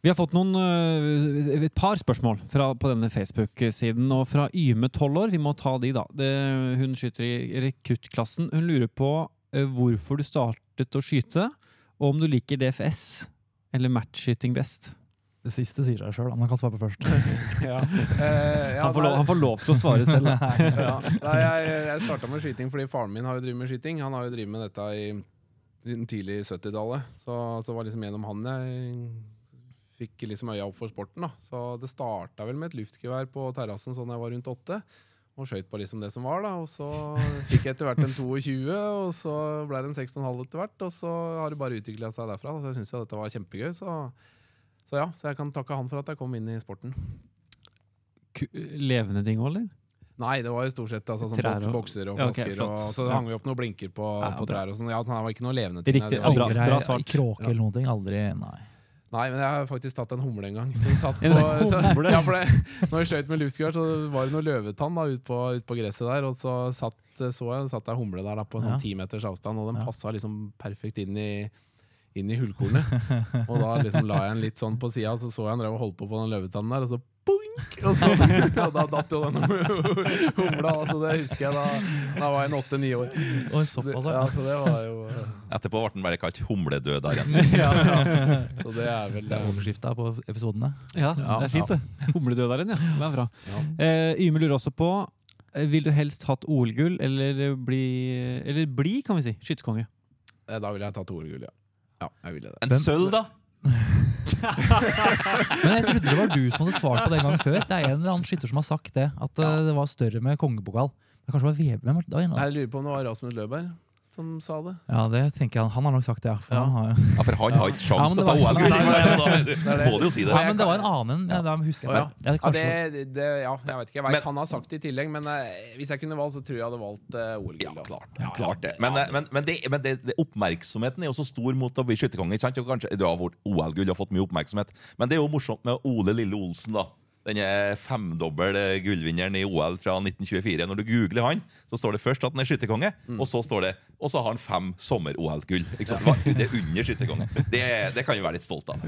Vi har fått noen, uh, et par spørsmål fra, på denne Facebook-siden, og fra Yme tolv år. Vi må ta de, da. Det, hun skyter i rekruttklassen. Hun lurer på uh, hvorfor du startet å skyte, og om du liker D F S eller matchskyting best. Det siste sier seg selv, han kan svare på først. ja. Eh, ja, han, får lov, han får lov til å svare selv. ja. Nei, jeg jeg startet med skyting fordi faren min har jo drivet med skyting. Han har jo drivet med dette i, i tidlig syttitallet. Så, så var liksom gjennom han jeg fikk liksom øya opp for sporten. Da. Så det startet vel med et luftgevær på terrassen sånn jeg var rundt åtte. Og skjøt på liksom det som var. Da. Og så fikk jeg etter hvert en tjueto, og så ble det en seks komma fem etter hvert. Og så har det bare utviklet seg derfra. Så jeg synes jo dette var kjempegøy. Så, så ja, så jeg kan takke han for at jeg kom inn i sporten. K- levende ting også, eller? Nei, det var jo stort sett altså, sånn Trær og- bokser og Ja, ok, flasker. flott. og så Ja. hang vi opp noen blinker på, Ja, på bra. trær og sånn. Ja, det var ikke noe levende Det er ting. riktig. Nei, det var- Bra- Aldri bra ei svart. kråke Ja. eller noen ting, aldri, nei. Nei, men jeg har faktisk tatt en humle en gang. Så satt på, En så, humle? ja, for det, når jeg skjøt med luftgevær, så var det noe løvetann da, ut, på, ut på gresset der. Og så satt, så jeg satt jeg humle der da, på en sånn Ja. ti meters avstand, og den Ja. passet liksom perfekt inn i, inn i hullkornet. Og da liksom la jeg den litt sånn på siden, og så så jeg han drev og holdt på på den løvetannen der, og så boink! Og, så, og da datt jo den humla. Altså, det husker jeg da, da var jeg en åtte-ni år. Oi, såpass, Det, ja, så det var jo Etterpå ble den bare kalt humledødaren. ja, ja. Så det er vel Det er overskrifta på episodene. Ja, Ja, det er fint det. Humledødaren, ja. Det er bra. ja. Eh, Yme lurer også på, eh, vil du helst hatt O L-gull, eller bli, eller bli, kan vi si, skyttekonge? Eh, Da ville jeg tatt O L-gull, ja. Ja, jeg ville det. En sølv, da? Men jeg trodde det var du som hadde svart på det en gang før. Det er en eller annen skytter som har sagt det, at eh, det var større med kongepokal. Det kanskje var Vebjørn? men det var en annen. Jeg lurer på om det var Rasmus Løberg som sa det. Ja, det tenker jeg. Han har nok sagt det, ja. For Ja. Han har, jo- Ja, for han har ikke Ja, sjans men til å det ta var- O L-gull. Nei, nei, nei, Da nei. må du jo si det. ja, men det var en annen. Ja, da husker jeg Å, ja. feil. Ja, Ja, kanskje, det, det, ja, jeg vet ikke. Jeg vet Men- han har sagt det i tillegg, men eh, hvis jeg kunne valgt, så tror jeg jeg hadde valgt eh, O L-gull. Ja, altså. klart, ja, klart det. Men, men, men, det, men det, det, oppmerksomheten er jo så stor mot å bli skytterkonge. Ikke sant? Og kanskje, du har fått O L-gull og fått mye oppmerksomhet, men det er jo morsomt med Ole Lille Olsen, da. Denne femdobbel gullvinneren i O L fra nitten tjuefire. Når du googler han, så står det først at han er skytterkonge, og så står det Og så har han fem sommer-O L-gull. Ikke sant? Det var- Det er under skytterkonge. Det, det kan vi være litt stolt av. Ja.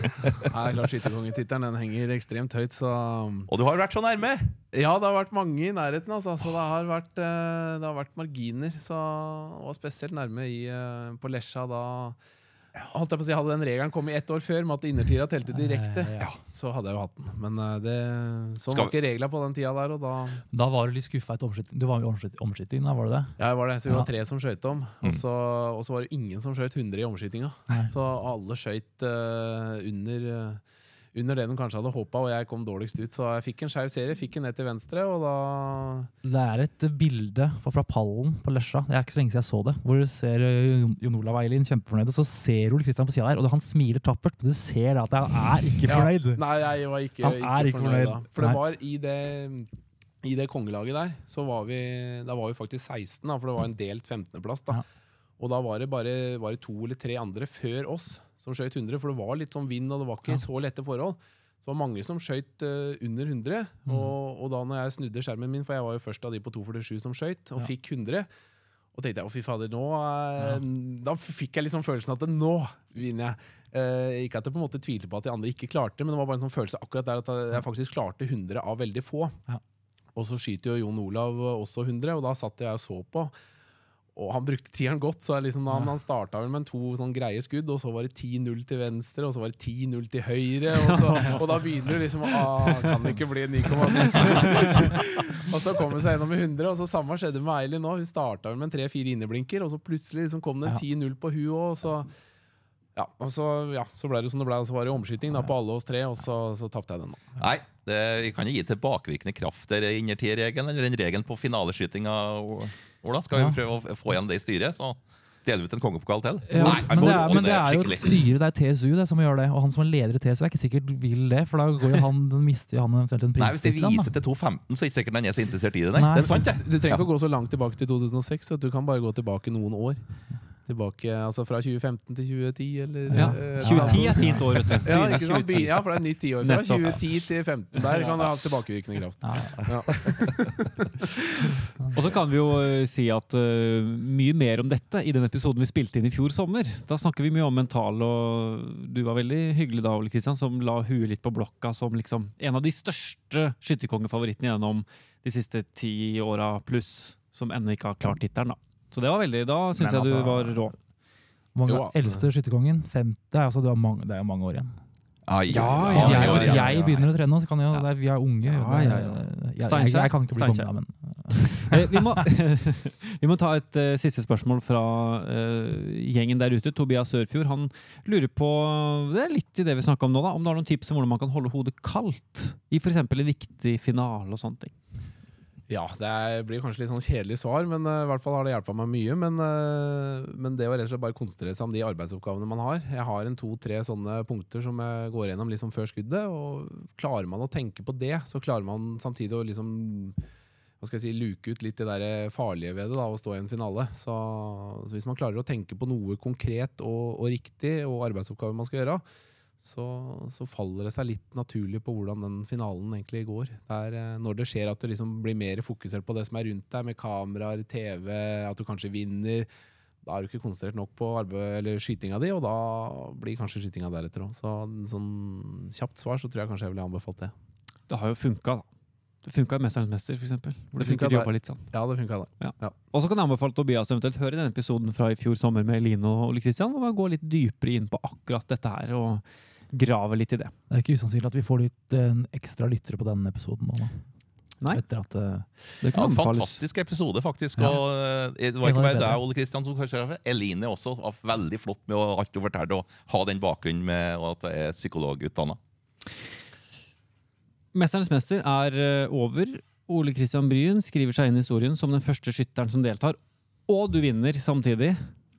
Nei, klart Skytterkongetittelen den henger ekstremt høyt, så Og du har vært så nærme! ja, det har vært mange i nærheten, altså. Så det har vært, eh, det har vært marginer. Så det var spesielt nærme i, eh, på Lesja da. Holdt jeg på å si, Hadde den regelen kommet ett år før med at innertida telte direkte, Ja, ja. så hadde jeg jo hatt den. Men eh, det, sånn Skal var ikke reglene på den tida der, og da Da var du litt skuffa etter omskyting. Du var jo i omskyting, omskyting, da, var du det? ja, jeg var det, så vi Ja. var tre som skjøt om. Og så, og så var det ingen som skjøt hundre i omskytinga. Nei. Så alle skjøt eh, under, eh, under det de kanskje hadde håpa, og jeg kom dårligst ut. Så jeg fikk en skeiv serie, fikk en ned til venstre, og da Det er et bilde fra pallen på Lesja. Det er ikke så lenge siden jeg så det. Hvor du ser eh, Jon- Jon Olav Eilin kjempefornøyd, og så ser Ole Kristian på sida der, og han smiler tappert. Men du ser da at han er ikke Ja. fornøyd. Nei, jeg var ikke, Han ikke, er ikke fornøyd, fornøyd. da. For det Nei. var i det, i det kongelaget der, så var vi, da var vi faktisk seksten, da, for det var en delt femtendeplass. Da. Ja. Og da var det bare var det to eller tre andre før oss som skjøt hundre, for det var litt sånn vind, og det var ikke Ja. så lette forhold. Så det var mange som skjøt eh, under hundre, Mm. og, og da når jeg snudde skjermen min, for jeg var jo først av de på to førtisju som skjøt, og Ja. fikk hundre, og tenkte jeg, å fy fader, nå eh, da fikk jeg liksom følelsen at nå vinner jeg. Eh, ikke at jeg på en måte tvilte på at de andre ikke klarte, men det var bare en sånn følelse akkurat der at jeg faktisk klarte hundre av veldig få. Ja. Og så skyter jo Jon Olav også hundre, og da satt jeg og så på. Og han brukte tieren godt, så jeg liksom, han, han starta vel med to sånn greie skudd, og så var det ti null til venstre, og så var det ti null til høyre, og, så, og da begynner du liksom ah, kan det ikke bli ni komma åtte? Og så kom hun seg gjennom med hundre, og så samme skjedde med Eilin nå. Hun starta vel med en tre-fire inneblinker, og så plutselig liksom kom det en Ja. ti null på hun også, og så ja, og så, ja, så ble det som det ble, og så var det omskyting da, på alle oss tre, og så, så tapte jeg den. Da. Nei, det, vi kan jo gi tilbakevirkende kraft til innertid-regelen, eller den regelen på finaleskytinga. Ola, skal vi Ja. prøve å få igjen det i styret, så deler vi ut en kongepokal til. Ja, Nei, han men, går det er, all men det ned er jo et skikkelig. styre, det er T S U det som gjør det. Og han som er leder i T S U er ikke sikkert vil det, for da går jo han, mister jo han eventuelt en Nei, Hvis det pris. viser til to femten, så er det ikke sikkert han er så interessert i det. Nei, Nei. det er sant, det. Du trenger ikke å gå så langt tilbake til to tusen og seks, vet du. Du kan bare gå tilbake noen år. Tilbake, altså Fra tjue femten til tjue ti, eller Ja. eh, tjue ti er fint år, vet du. Ja, ikke sant? By- ja, for det er nytt tiår. Fra Nettopp. tjue ti til femten der kan du ha tilbakevirkende kraft. Ja. Ja. Og så kan vi jo uh, si at uh, mye mer om dette i den episoden vi spilte inn i fjor sommer. Da snakker vi mye om mental, og du var veldig hyggelig da, Ole Kristian, som la huet litt på blokka som liksom en av de største skytterkongefavorittene gjennom de siste ti åra pluss, som ennå ikke har klart tittelen da. Så det var veldig, da synes Men jeg altså, du var rå. Mange Jo. eldste skytterkongen, femte, altså, det, er mange, det er mange år igjen. Ja, Ja, Hvis ja, jeg, ja, hvis ja, jeg begynner å trene nå, så kan jeg, det er, vi er unge. Ja, det er- ja, ja. Jeg, jeg, Steinkjer, jeg kan ikke bli Steinkjer. konge, men Eh, vi, må, vi må ta et uh, siste spørsmål fra uh, gjengen der ute. Tobias Sørfjord, han lurer på, det er litt i det vi snakket om nå da, om det er noen tips om hvordan man kan holde hodet kaldt i for eksempel en viktig finale og sånne ting. Ja, det er, blir kanskje litt sånn kjedelig svar, men uh, i hvert fall har det hjulpet meg mye. Men, uh, men det å rett og slett bare konsentrere seg om de arbeidsoppgavene man har. Jeg har en to-tre sånne punkter som jeg går gjennom liksom før skuddet, og klarer man å tenke på det, så klarer man samtidig å liksom, hva skal jeg si, luke ut litt det der farlige ved det da, å stå i en finale. Så, så hvis man klarer å tenke på noe konkret og, og riktig, og arbeidsoppgaver man skal gjøre, Så, så faller det seg litt naturlig på hvordan den finalen egentlig går. Det er, eh, når det skjer at du liksom blir mer fokusert på det som er rundt deg, med kameraer, T V, at du kanskje vinner, da er du ikke konsentrert nok på arbeid, eller skytinga di, og da blir kanskje skytinga deretter også. Så en sånn kjapt svar, så tror jeg kanskje jeg ville anbefalt det. Det har jo funket da. Det funket i Mesterens Mester, for eksempel. Hvor Det du fikk funket jobba litt sånn. Ja, det funket det. Ja. Ja. Og så kan jeg anbefale Tobias eventuelt høre den episoden fra i fjor sommer med Eline og Ole Kristian, hvor man går litt dypere inn på akkurat dette her, og grave litt i det. det er ikke usannsynlig at vi får litt eh, ekstra lyttere på denne episoden nå. Da. Nei, Etter at eh, det Ja, kan en anbefales. fantastisk episode, faktisk. Ja. Og eh, det var En ikke av de bare bedre. deg, Ole Kristian, som kanskje er Eline også var veldig flott med å alt du fortalte, og ha den bakgrunnen med og at jeg er psykologutdannet. Mesterens Mester er eh, over. Ole Kristian Bryn skriver seg inn i historien som den første skytteren som deltar, og du vinner samtidig.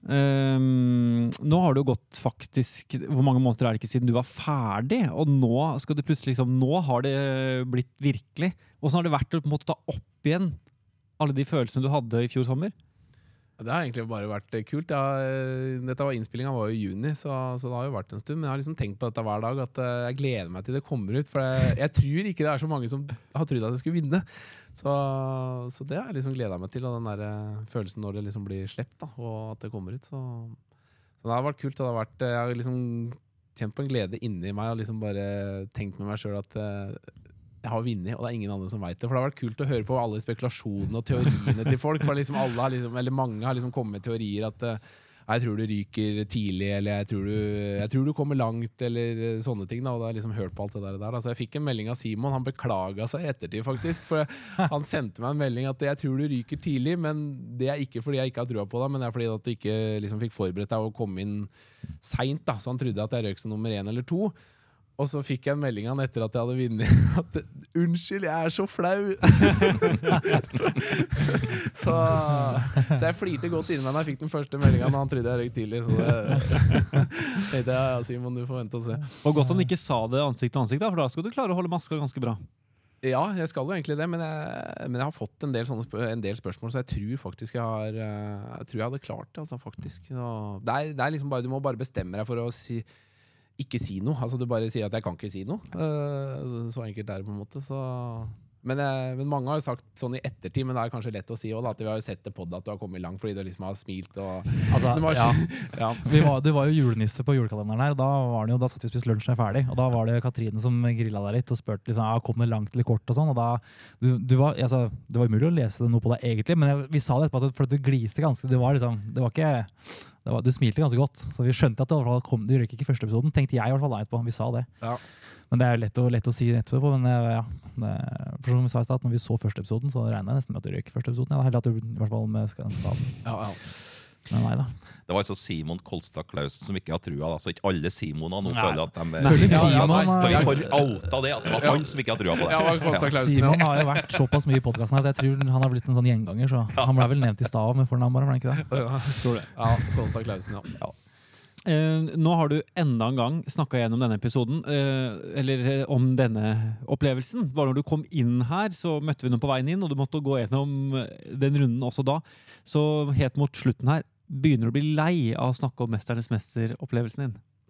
Um, nå har det jo gått faktisk, hvor mange måneder er det ikke siden du var ferdig, og nå skal du plutselig liksom, nå har det blitt virkelig. Hvordan har det vært å på en måte ta opp igjen alle de følelsene du hadde i fjor sommer? Det har egentlig bare vært eh, kult. Jeg, dette var innspillingen var jo i juni, så, så det har jo vært en stund. Men jeg har liksom tenkt på dette hver dag, at eh, jeg gleder meg til det kommer ut. For jeg, jeg tror ikke det er så mange som har trodd at jeg skulle vinne. Så, så det har jeg liksom gledet meg til, og den der eh, følelsen når det liksom blir slept, da, og at det kommer ut. Så, så det har vært kult. Og det har vært, jeg har liksom kjent på en glede inni meg, og liksom bare tenkt med meg selv at eh, jeg har vunnet, og det er ingen andre som vet det. For det har vært kult å høre på alle spekulasjonene og teoriene til folk. For liksom alle har liksom, eller mange har liksom kommet med teorier at uh, jeg tror du ryker tidlig, eller jeg tror du, jeg tror du kommer langt, eller sånne ting. Da. Og da har jeg liksom hørt på alt det der. der. Altså, jeg fikk en melding av Simon, han beklaget seg i ettertid faktisk. For han sendte meg en melding at jeg tror du ryker tidlig, men det er ikke fordi jeg ikke har trua på deg, men det er fordi at du ikke liksom fikk forberedt deg å komme inn sent. Da. Så han trodde at jeg røk som nummer én eller to. Og så fikk jeg en melding han etter at jeg hadde vunnet at unnskyld, jeg er så flau. så, så, så jeg flirte godt inni meg når jeg fikk den første meldingen, og han trodde jeg røyk tidlig. Så det tenkte jeg, ja, Simon, du får vente og se. Og godt han ikke sa det ansikt til ansikt, da, for da skal du klare å holde maska ganske bra. Ja, jeg skal jo egentlig det, men jeg, men jeg har fått en del, sånne spør en del spørsmål, så jeg tror faktisk jeg har Jeg tror jeg hadde klart det, altså, faktisk. Så det, er, det er liksom bare, du må bare bestemme deg for å si ikke si noe, altså du bare sier at jeg kan ikke si noe, uh, så enkelt er det på en måte, så men, uh, men mange har jo sagt sånn i ettertid, men det er kanskje lett å si også, da, at vi har jo sett det på det at du har kommet langt, fordi du liksom har smilt og altså, det var, ja. ja. Vi var, det var jo julenisse på julekalenderen her. Da var det jo, da satt vi og spiste lunsj når jeg er ferdig, og da var det Katrine som grilla deg litt og spurte liksom, ja, kom det langt eller kort og sånn, og da du, du var, altså, det var umulig å lese det noe på deg egentlig, men jeg, vi sa det etterpå at for at du gliste ganske, det var liksom, det var ikke det var, du smilte ganske godt, så vi skjønte at det, var, kom, det røk ikke i første episoden, tenkte jeg i hvert fall da etterpå, vi sa det. Ja. Men det er jo lett å, lett å si etterpå, men ja, det, for som vi sa i stad, når vi så første episoden, så regnet jeg nesten med at du røk i første episoden, ja, heller at du, i hvert fall med skaden. Ja, ja. Men nei da. Det var altså Simon Kolstad Klausen som ikke har trua, da. Så ikke alle Simoner nå Nei. føler at de er Føler Ja, ja, Simon, nei. Så vi har- får outa det, at det var han som ikke har trua på det. Ja, Kolstad Klausen, Simon ja. har jo vært såpass mye i podcasten at jeg tror han har blitt en sånn gjenganger, så han ble vel nevnt i stad med fornavn bare, var det ikke det? Ja, jeg tror det. Ja, Kolstad Klausen, ja. Ja. Eh, nå har du enda en gang snakket gjennom denne episoden, eh, eller eh, om denne opplevelsen. Bare når du kom inn her, så møtte vi noen på veien inn, og du måtte gå gjennom den runden også da. Så helt mot slutten her, begynner du å bli lei av å snakke om Mesternes Mester-opplevelsen din? Nei,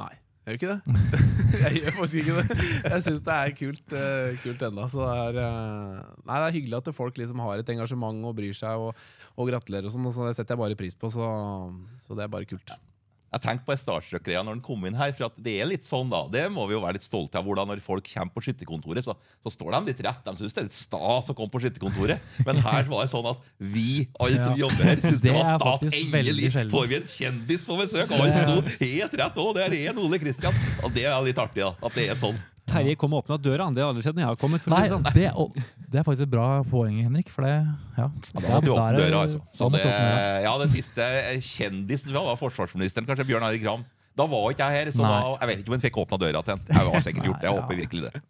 Gjør ikke det? Jeg gjør faktisk ikke det. Jeg synes det er kult, uh, kult enda. Så det er, uh, nei, det er hyggelig at folk liksom har et engasjement og bryr seg og, og gratulerer og sånn. Og så det setter jeg bare pris på, så, så det er bare kult. Jeg tenkte på en startstrøk-greia når den kom inn her, for at det er litt sånn da, det må vi jo være litt stolte av, hvordan når folk kommer på skytterkontoret, så, så står de litt rett, de synes det er litt stas å komme på skytterkontoret, men her var det sånn at vi, alle som Ja. jobber her, synes det, Det var er stas, faktisk veldig endelig sjelden. får vi en kjendis på besøk, og han sto helt rett også, det er en Ole Kristian, og det er litt artig da, at det er sånn. Terje kom og åpnet døra, det har aldri skjedd når jeg har kommet. For å Nei, si det sånn. det, og, det er faktisk et bra poeng, Henrik, for det, ja. Ja, da måtte vi åpne Der er- døra, altså. Så da måtte det, vi åpne døra. ja, det siste kjendis, det var forsvarsministeren, kanskje Bjørn Arild Gram. Da var ikke jeg her, så Nei. da, jeg vet ikke om han fikk åpnet døra til han. Jeg har sikkert gjort det, jeg Nei, håper ja. virkelig det.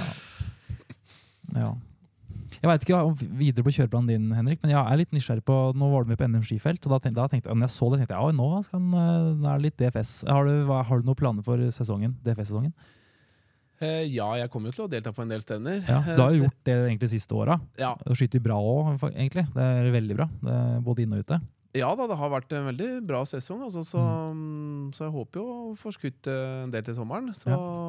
Ja. Jeg vet ikke om videre på kjøreplanen din, Henrik, men jeg er litt nysgjerrig på, nå var du med på N M Skifelt, og da tenkte, da tenkte jeg, når jeg så det, tenkte jeg, ja, nå skal han, eh, nå er det litt D F S. Har du, hva, har du noen planer for sesongen, D F S-sesongen? Uh, ja, jeg kommer jo til å delta på en del stevner. Ja, du har jo gjort det egentlig de siste åra. Ja. Du skyter bra også, egentlig. Det er veldig bra, det er både inne og ute. Ja da, det har vært en veldig bra sesong, altså, så, så jeg håper jo å få skutt eh, en del til sommeren. Så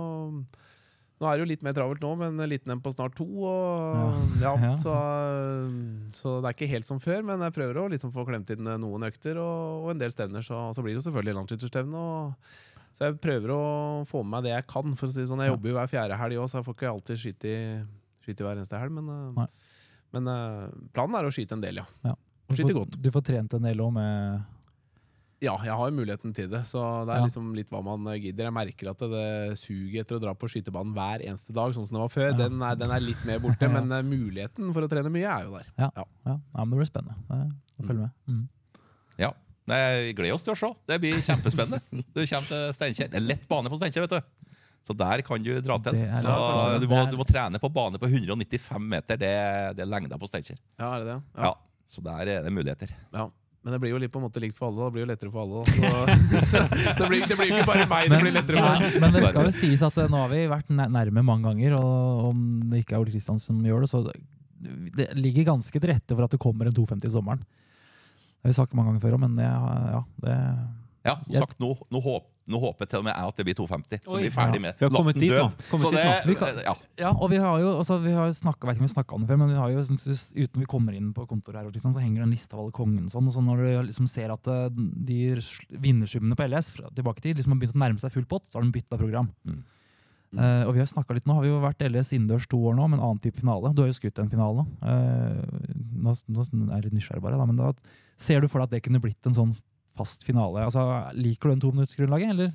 nå er det jo litt mer travelt nå, men en liten en på snart to. Og, ja. Ja. Så, så det er ikke helt som før, men jeg prøver å liksom få klemt inn noen økter og, og en del stevner. Så, så blir det jo selvfølgelig landsskytterstevne. og Så jeg prøver å få med meg det jeg kan. For å si det sånn. Jeg jobber jo hver fjerde helg også, så jeg får ikke alltid skyte i, skyte i hver eneste helg. Men, Nei. men planen er å skyte en del, ja. Ja. Du Skyter får, godt. du får trent en del også med... Ja, jeg har jo muligheten til det, så det er Ja. liksom litt hva man gidder. Jeg merker at det suger etter å dra på skytebanen hver eneste dag, sånn som det var før. Ja. Den, er, den er litt mer borte, Ja. men eh, muligheten for å trene mye er jo der. Ja, Ja. ja. ja men det blir spennende. Det- Følg med. Mm. Ja, Nei, jeg gleder oss til å se. Det blir kjempespennende. Du kommer til Steinkjer. Det er lett bane på Steinkjer, vet du. Så der kan du dra til. Det er- Så ja, du må, du må trene på bane på hundre og nittifem meter. Det, det er lengda på Steinkjer. Ja, er det det? Ja. Så der er det muligheter. Ja. Men det blir jo litt på en måte likt for alle. Det blir jo lettere for alle. Da. Så, så blir, det blir jo ikke bare meg, det blir lettere for Nei, alle. men det skal jo sies at eh, nå har vi vært nær- nærme mange ganger, og om det ikke er Ole Kristian som gjør det, så det ligger ganske til rette for at det kommer en to femti i sommeren. Det har vi sagt mange ganger før, men det, ja, det, Ja, som Jeg- sagt, nå, nå, håp, nå håper jeg til og med jeg at det blir to femti. Så Oi. vi er ferdig Ja. med Vi har kommet Latten dit nå. død. Kommet Så dit det, nå. Vi kan- ja. ja, og vi har jo, altså, vi har jo snakket, jeg vet ikke om vi snakket om det før, men vi har jo, uten vi kommer inn på kontoret her, liksom, så henger det en liste av alle kongen og sånn, og så når du liksom ser at eh, de vinnersummene på L S fra tilbake til liksom har begynt å nærme seg full pott, så har de byttet program. Mm. Eh, og vi har snakket litt nå, har vi jo vært L S innendørs to år nå, med en annen type finale. Du har jo skutt en finale nå. Eh, nå, nå er jeg litt nysgjerrig bare, da, men da ser du for deg at det kunne blitt en sånn fast finale. Altså, liker du en to-minuttsgrunnlaget, eller?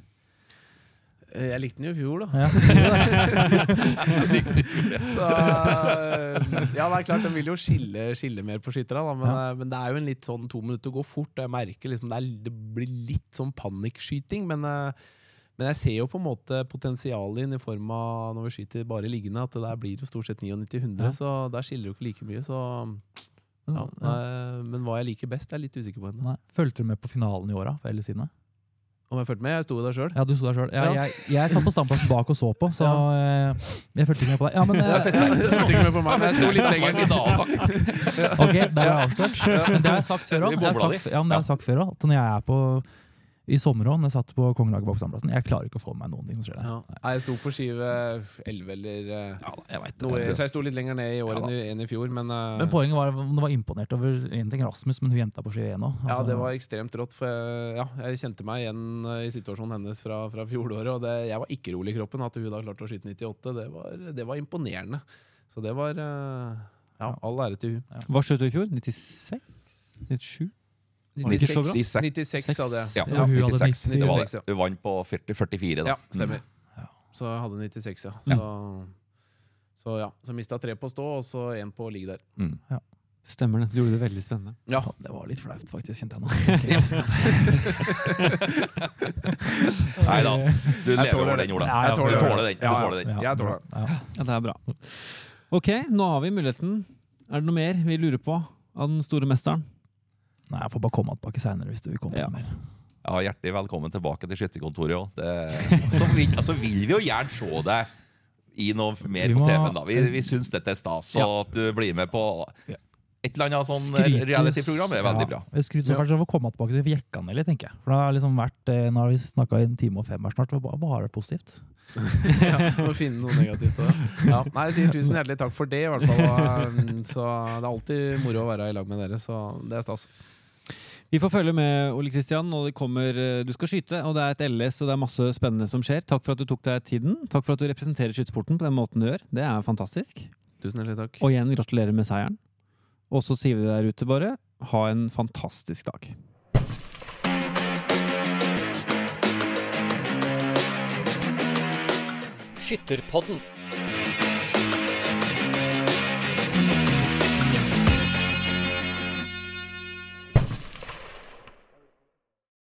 Eh, Jeg likte den jo i fjor, da. Ja. Så ja, det er klart, den vil jo skille, skille mer på skytterne, da, men, Ja. eh, men det er jo en litt sånn to minutter går fort, og jeg merker liksom det, er, det blir litt sånn panikkskyting, men, eh, men jeg ser jo på en måte potensialet inn i form av når vi skyter bare liggende, at det der blir jo stort sett nittiåtte hundre, Ja. så der skiller det jo ikke like mye, så ja, eh, men hva jeg liker best, er jeg litt usikker på henne. Nei. Følte du med på finalen i år da, på L S sine? Om jeg følte med, jeg sto der selv. Ja, du sto der selv. Ja, Ja. jeg, jeg satt på standplassen bak og så på, så eh, jeg følte ikke med på deg. Ja, men, Jeg eh, følte ikke med på meg, men jeg sto litt lenger. Finalen, faktisk. ok, der er jeg avslørt. Men det har jeg sagt før Vi også. Jeg har bobla sagt, ja, men det har jeg sagt før også, at når jeg er på, i sommer også, når jeg satt på Kongelaget bak standplassen, jeg klarer ikke å få med meg noen ting som skjer der. Ja. Nei, Jeg sto på skive elleve eller eh, Ja, jeg vet det. noe, Jeg tror- så jeg sto litt lenger ned i år Ja, enn, i, enn i fjor, men, eh, Men poenget var om det var imponert over en ting Rasmus, men hun jenta på ski én òg. ja, det var ekstremt rått. For jeg, ja, jeg kjente meg igjen eh, i situasjonen hennes fra, fra fjoråret. Og det, jeg var ikke rolig i kroppen. At hun da klarte å skyte nittiåtte, det var, det var imponerende. Så det var eh, ja, all ære til hun. Hva skjøt du i fjor? nittiseks? nittisju? nittiseks, så bra? nittiseks hadde jeg. Ja, Ja, hun hadde nittiseks. Det var nittiseks, ja. det. Du vant på førti førtifire, da. Ja, stemmer. Ja. Så jeg hadde nittiseks, ja. Så, så ja, så mista tre på stå, og så én på ligge der. Mm. Stemmer det. Du gjorde det veldig spennende. Ja, Ja, det var litt flaut, faktisk, kjente jeg nå. Nei da, du lever tåler over det. den, Ola. Ja, jeg tåler Du det. tåler den. Du Ja, ja. tåler den. Ja, Jeg tror det. Ja. Ja, det er bra. Ok, nå har vi muligheten. Er det noe mer vi lurer på av den store mesteren? Nei, jeg får bare komme tilbake senere hvis du vil komme Ja. på mer. Ja, hjertelig velkommen tilbake til skytterkontoret også. Så vil, altså, vil vi jo gjerne se deg i noe mer Vi på må- T V-en, da. Vi, vi syns dette er stas, så Ja. at du blir med på Ja. et eller annet sånn Skrytes- reality-program er veldig bra. Ja, jeg skryter så fælt av å komme tilbake så vi får jekka ned litt, tenker jeg. For det har liksom vært, eh, nå har vi snakket i en time og fem her snart, det var bare, bare positivt. Ja, må finne noe negativt også. Ja, nei, jeg sier tusen hjertelig takk for det i hvert fall. Og, um, så det er alltid moro å være i lag med dere, så det er stas. Vi får følge med, Ole Kristian, og det kommer, eh, du skal skyte, og det er et L S, og det er masse spennende som skjer. Takk for at du tok deg tiden. Takk for at du representerer skytesporten på den måten du gjør. Det er fantastisk. Tusen hjertelig takk. Og igjen, gratulerer med seieren. Og så sier vi der ute bare, ha en fantastisk dag. Skytterpodden.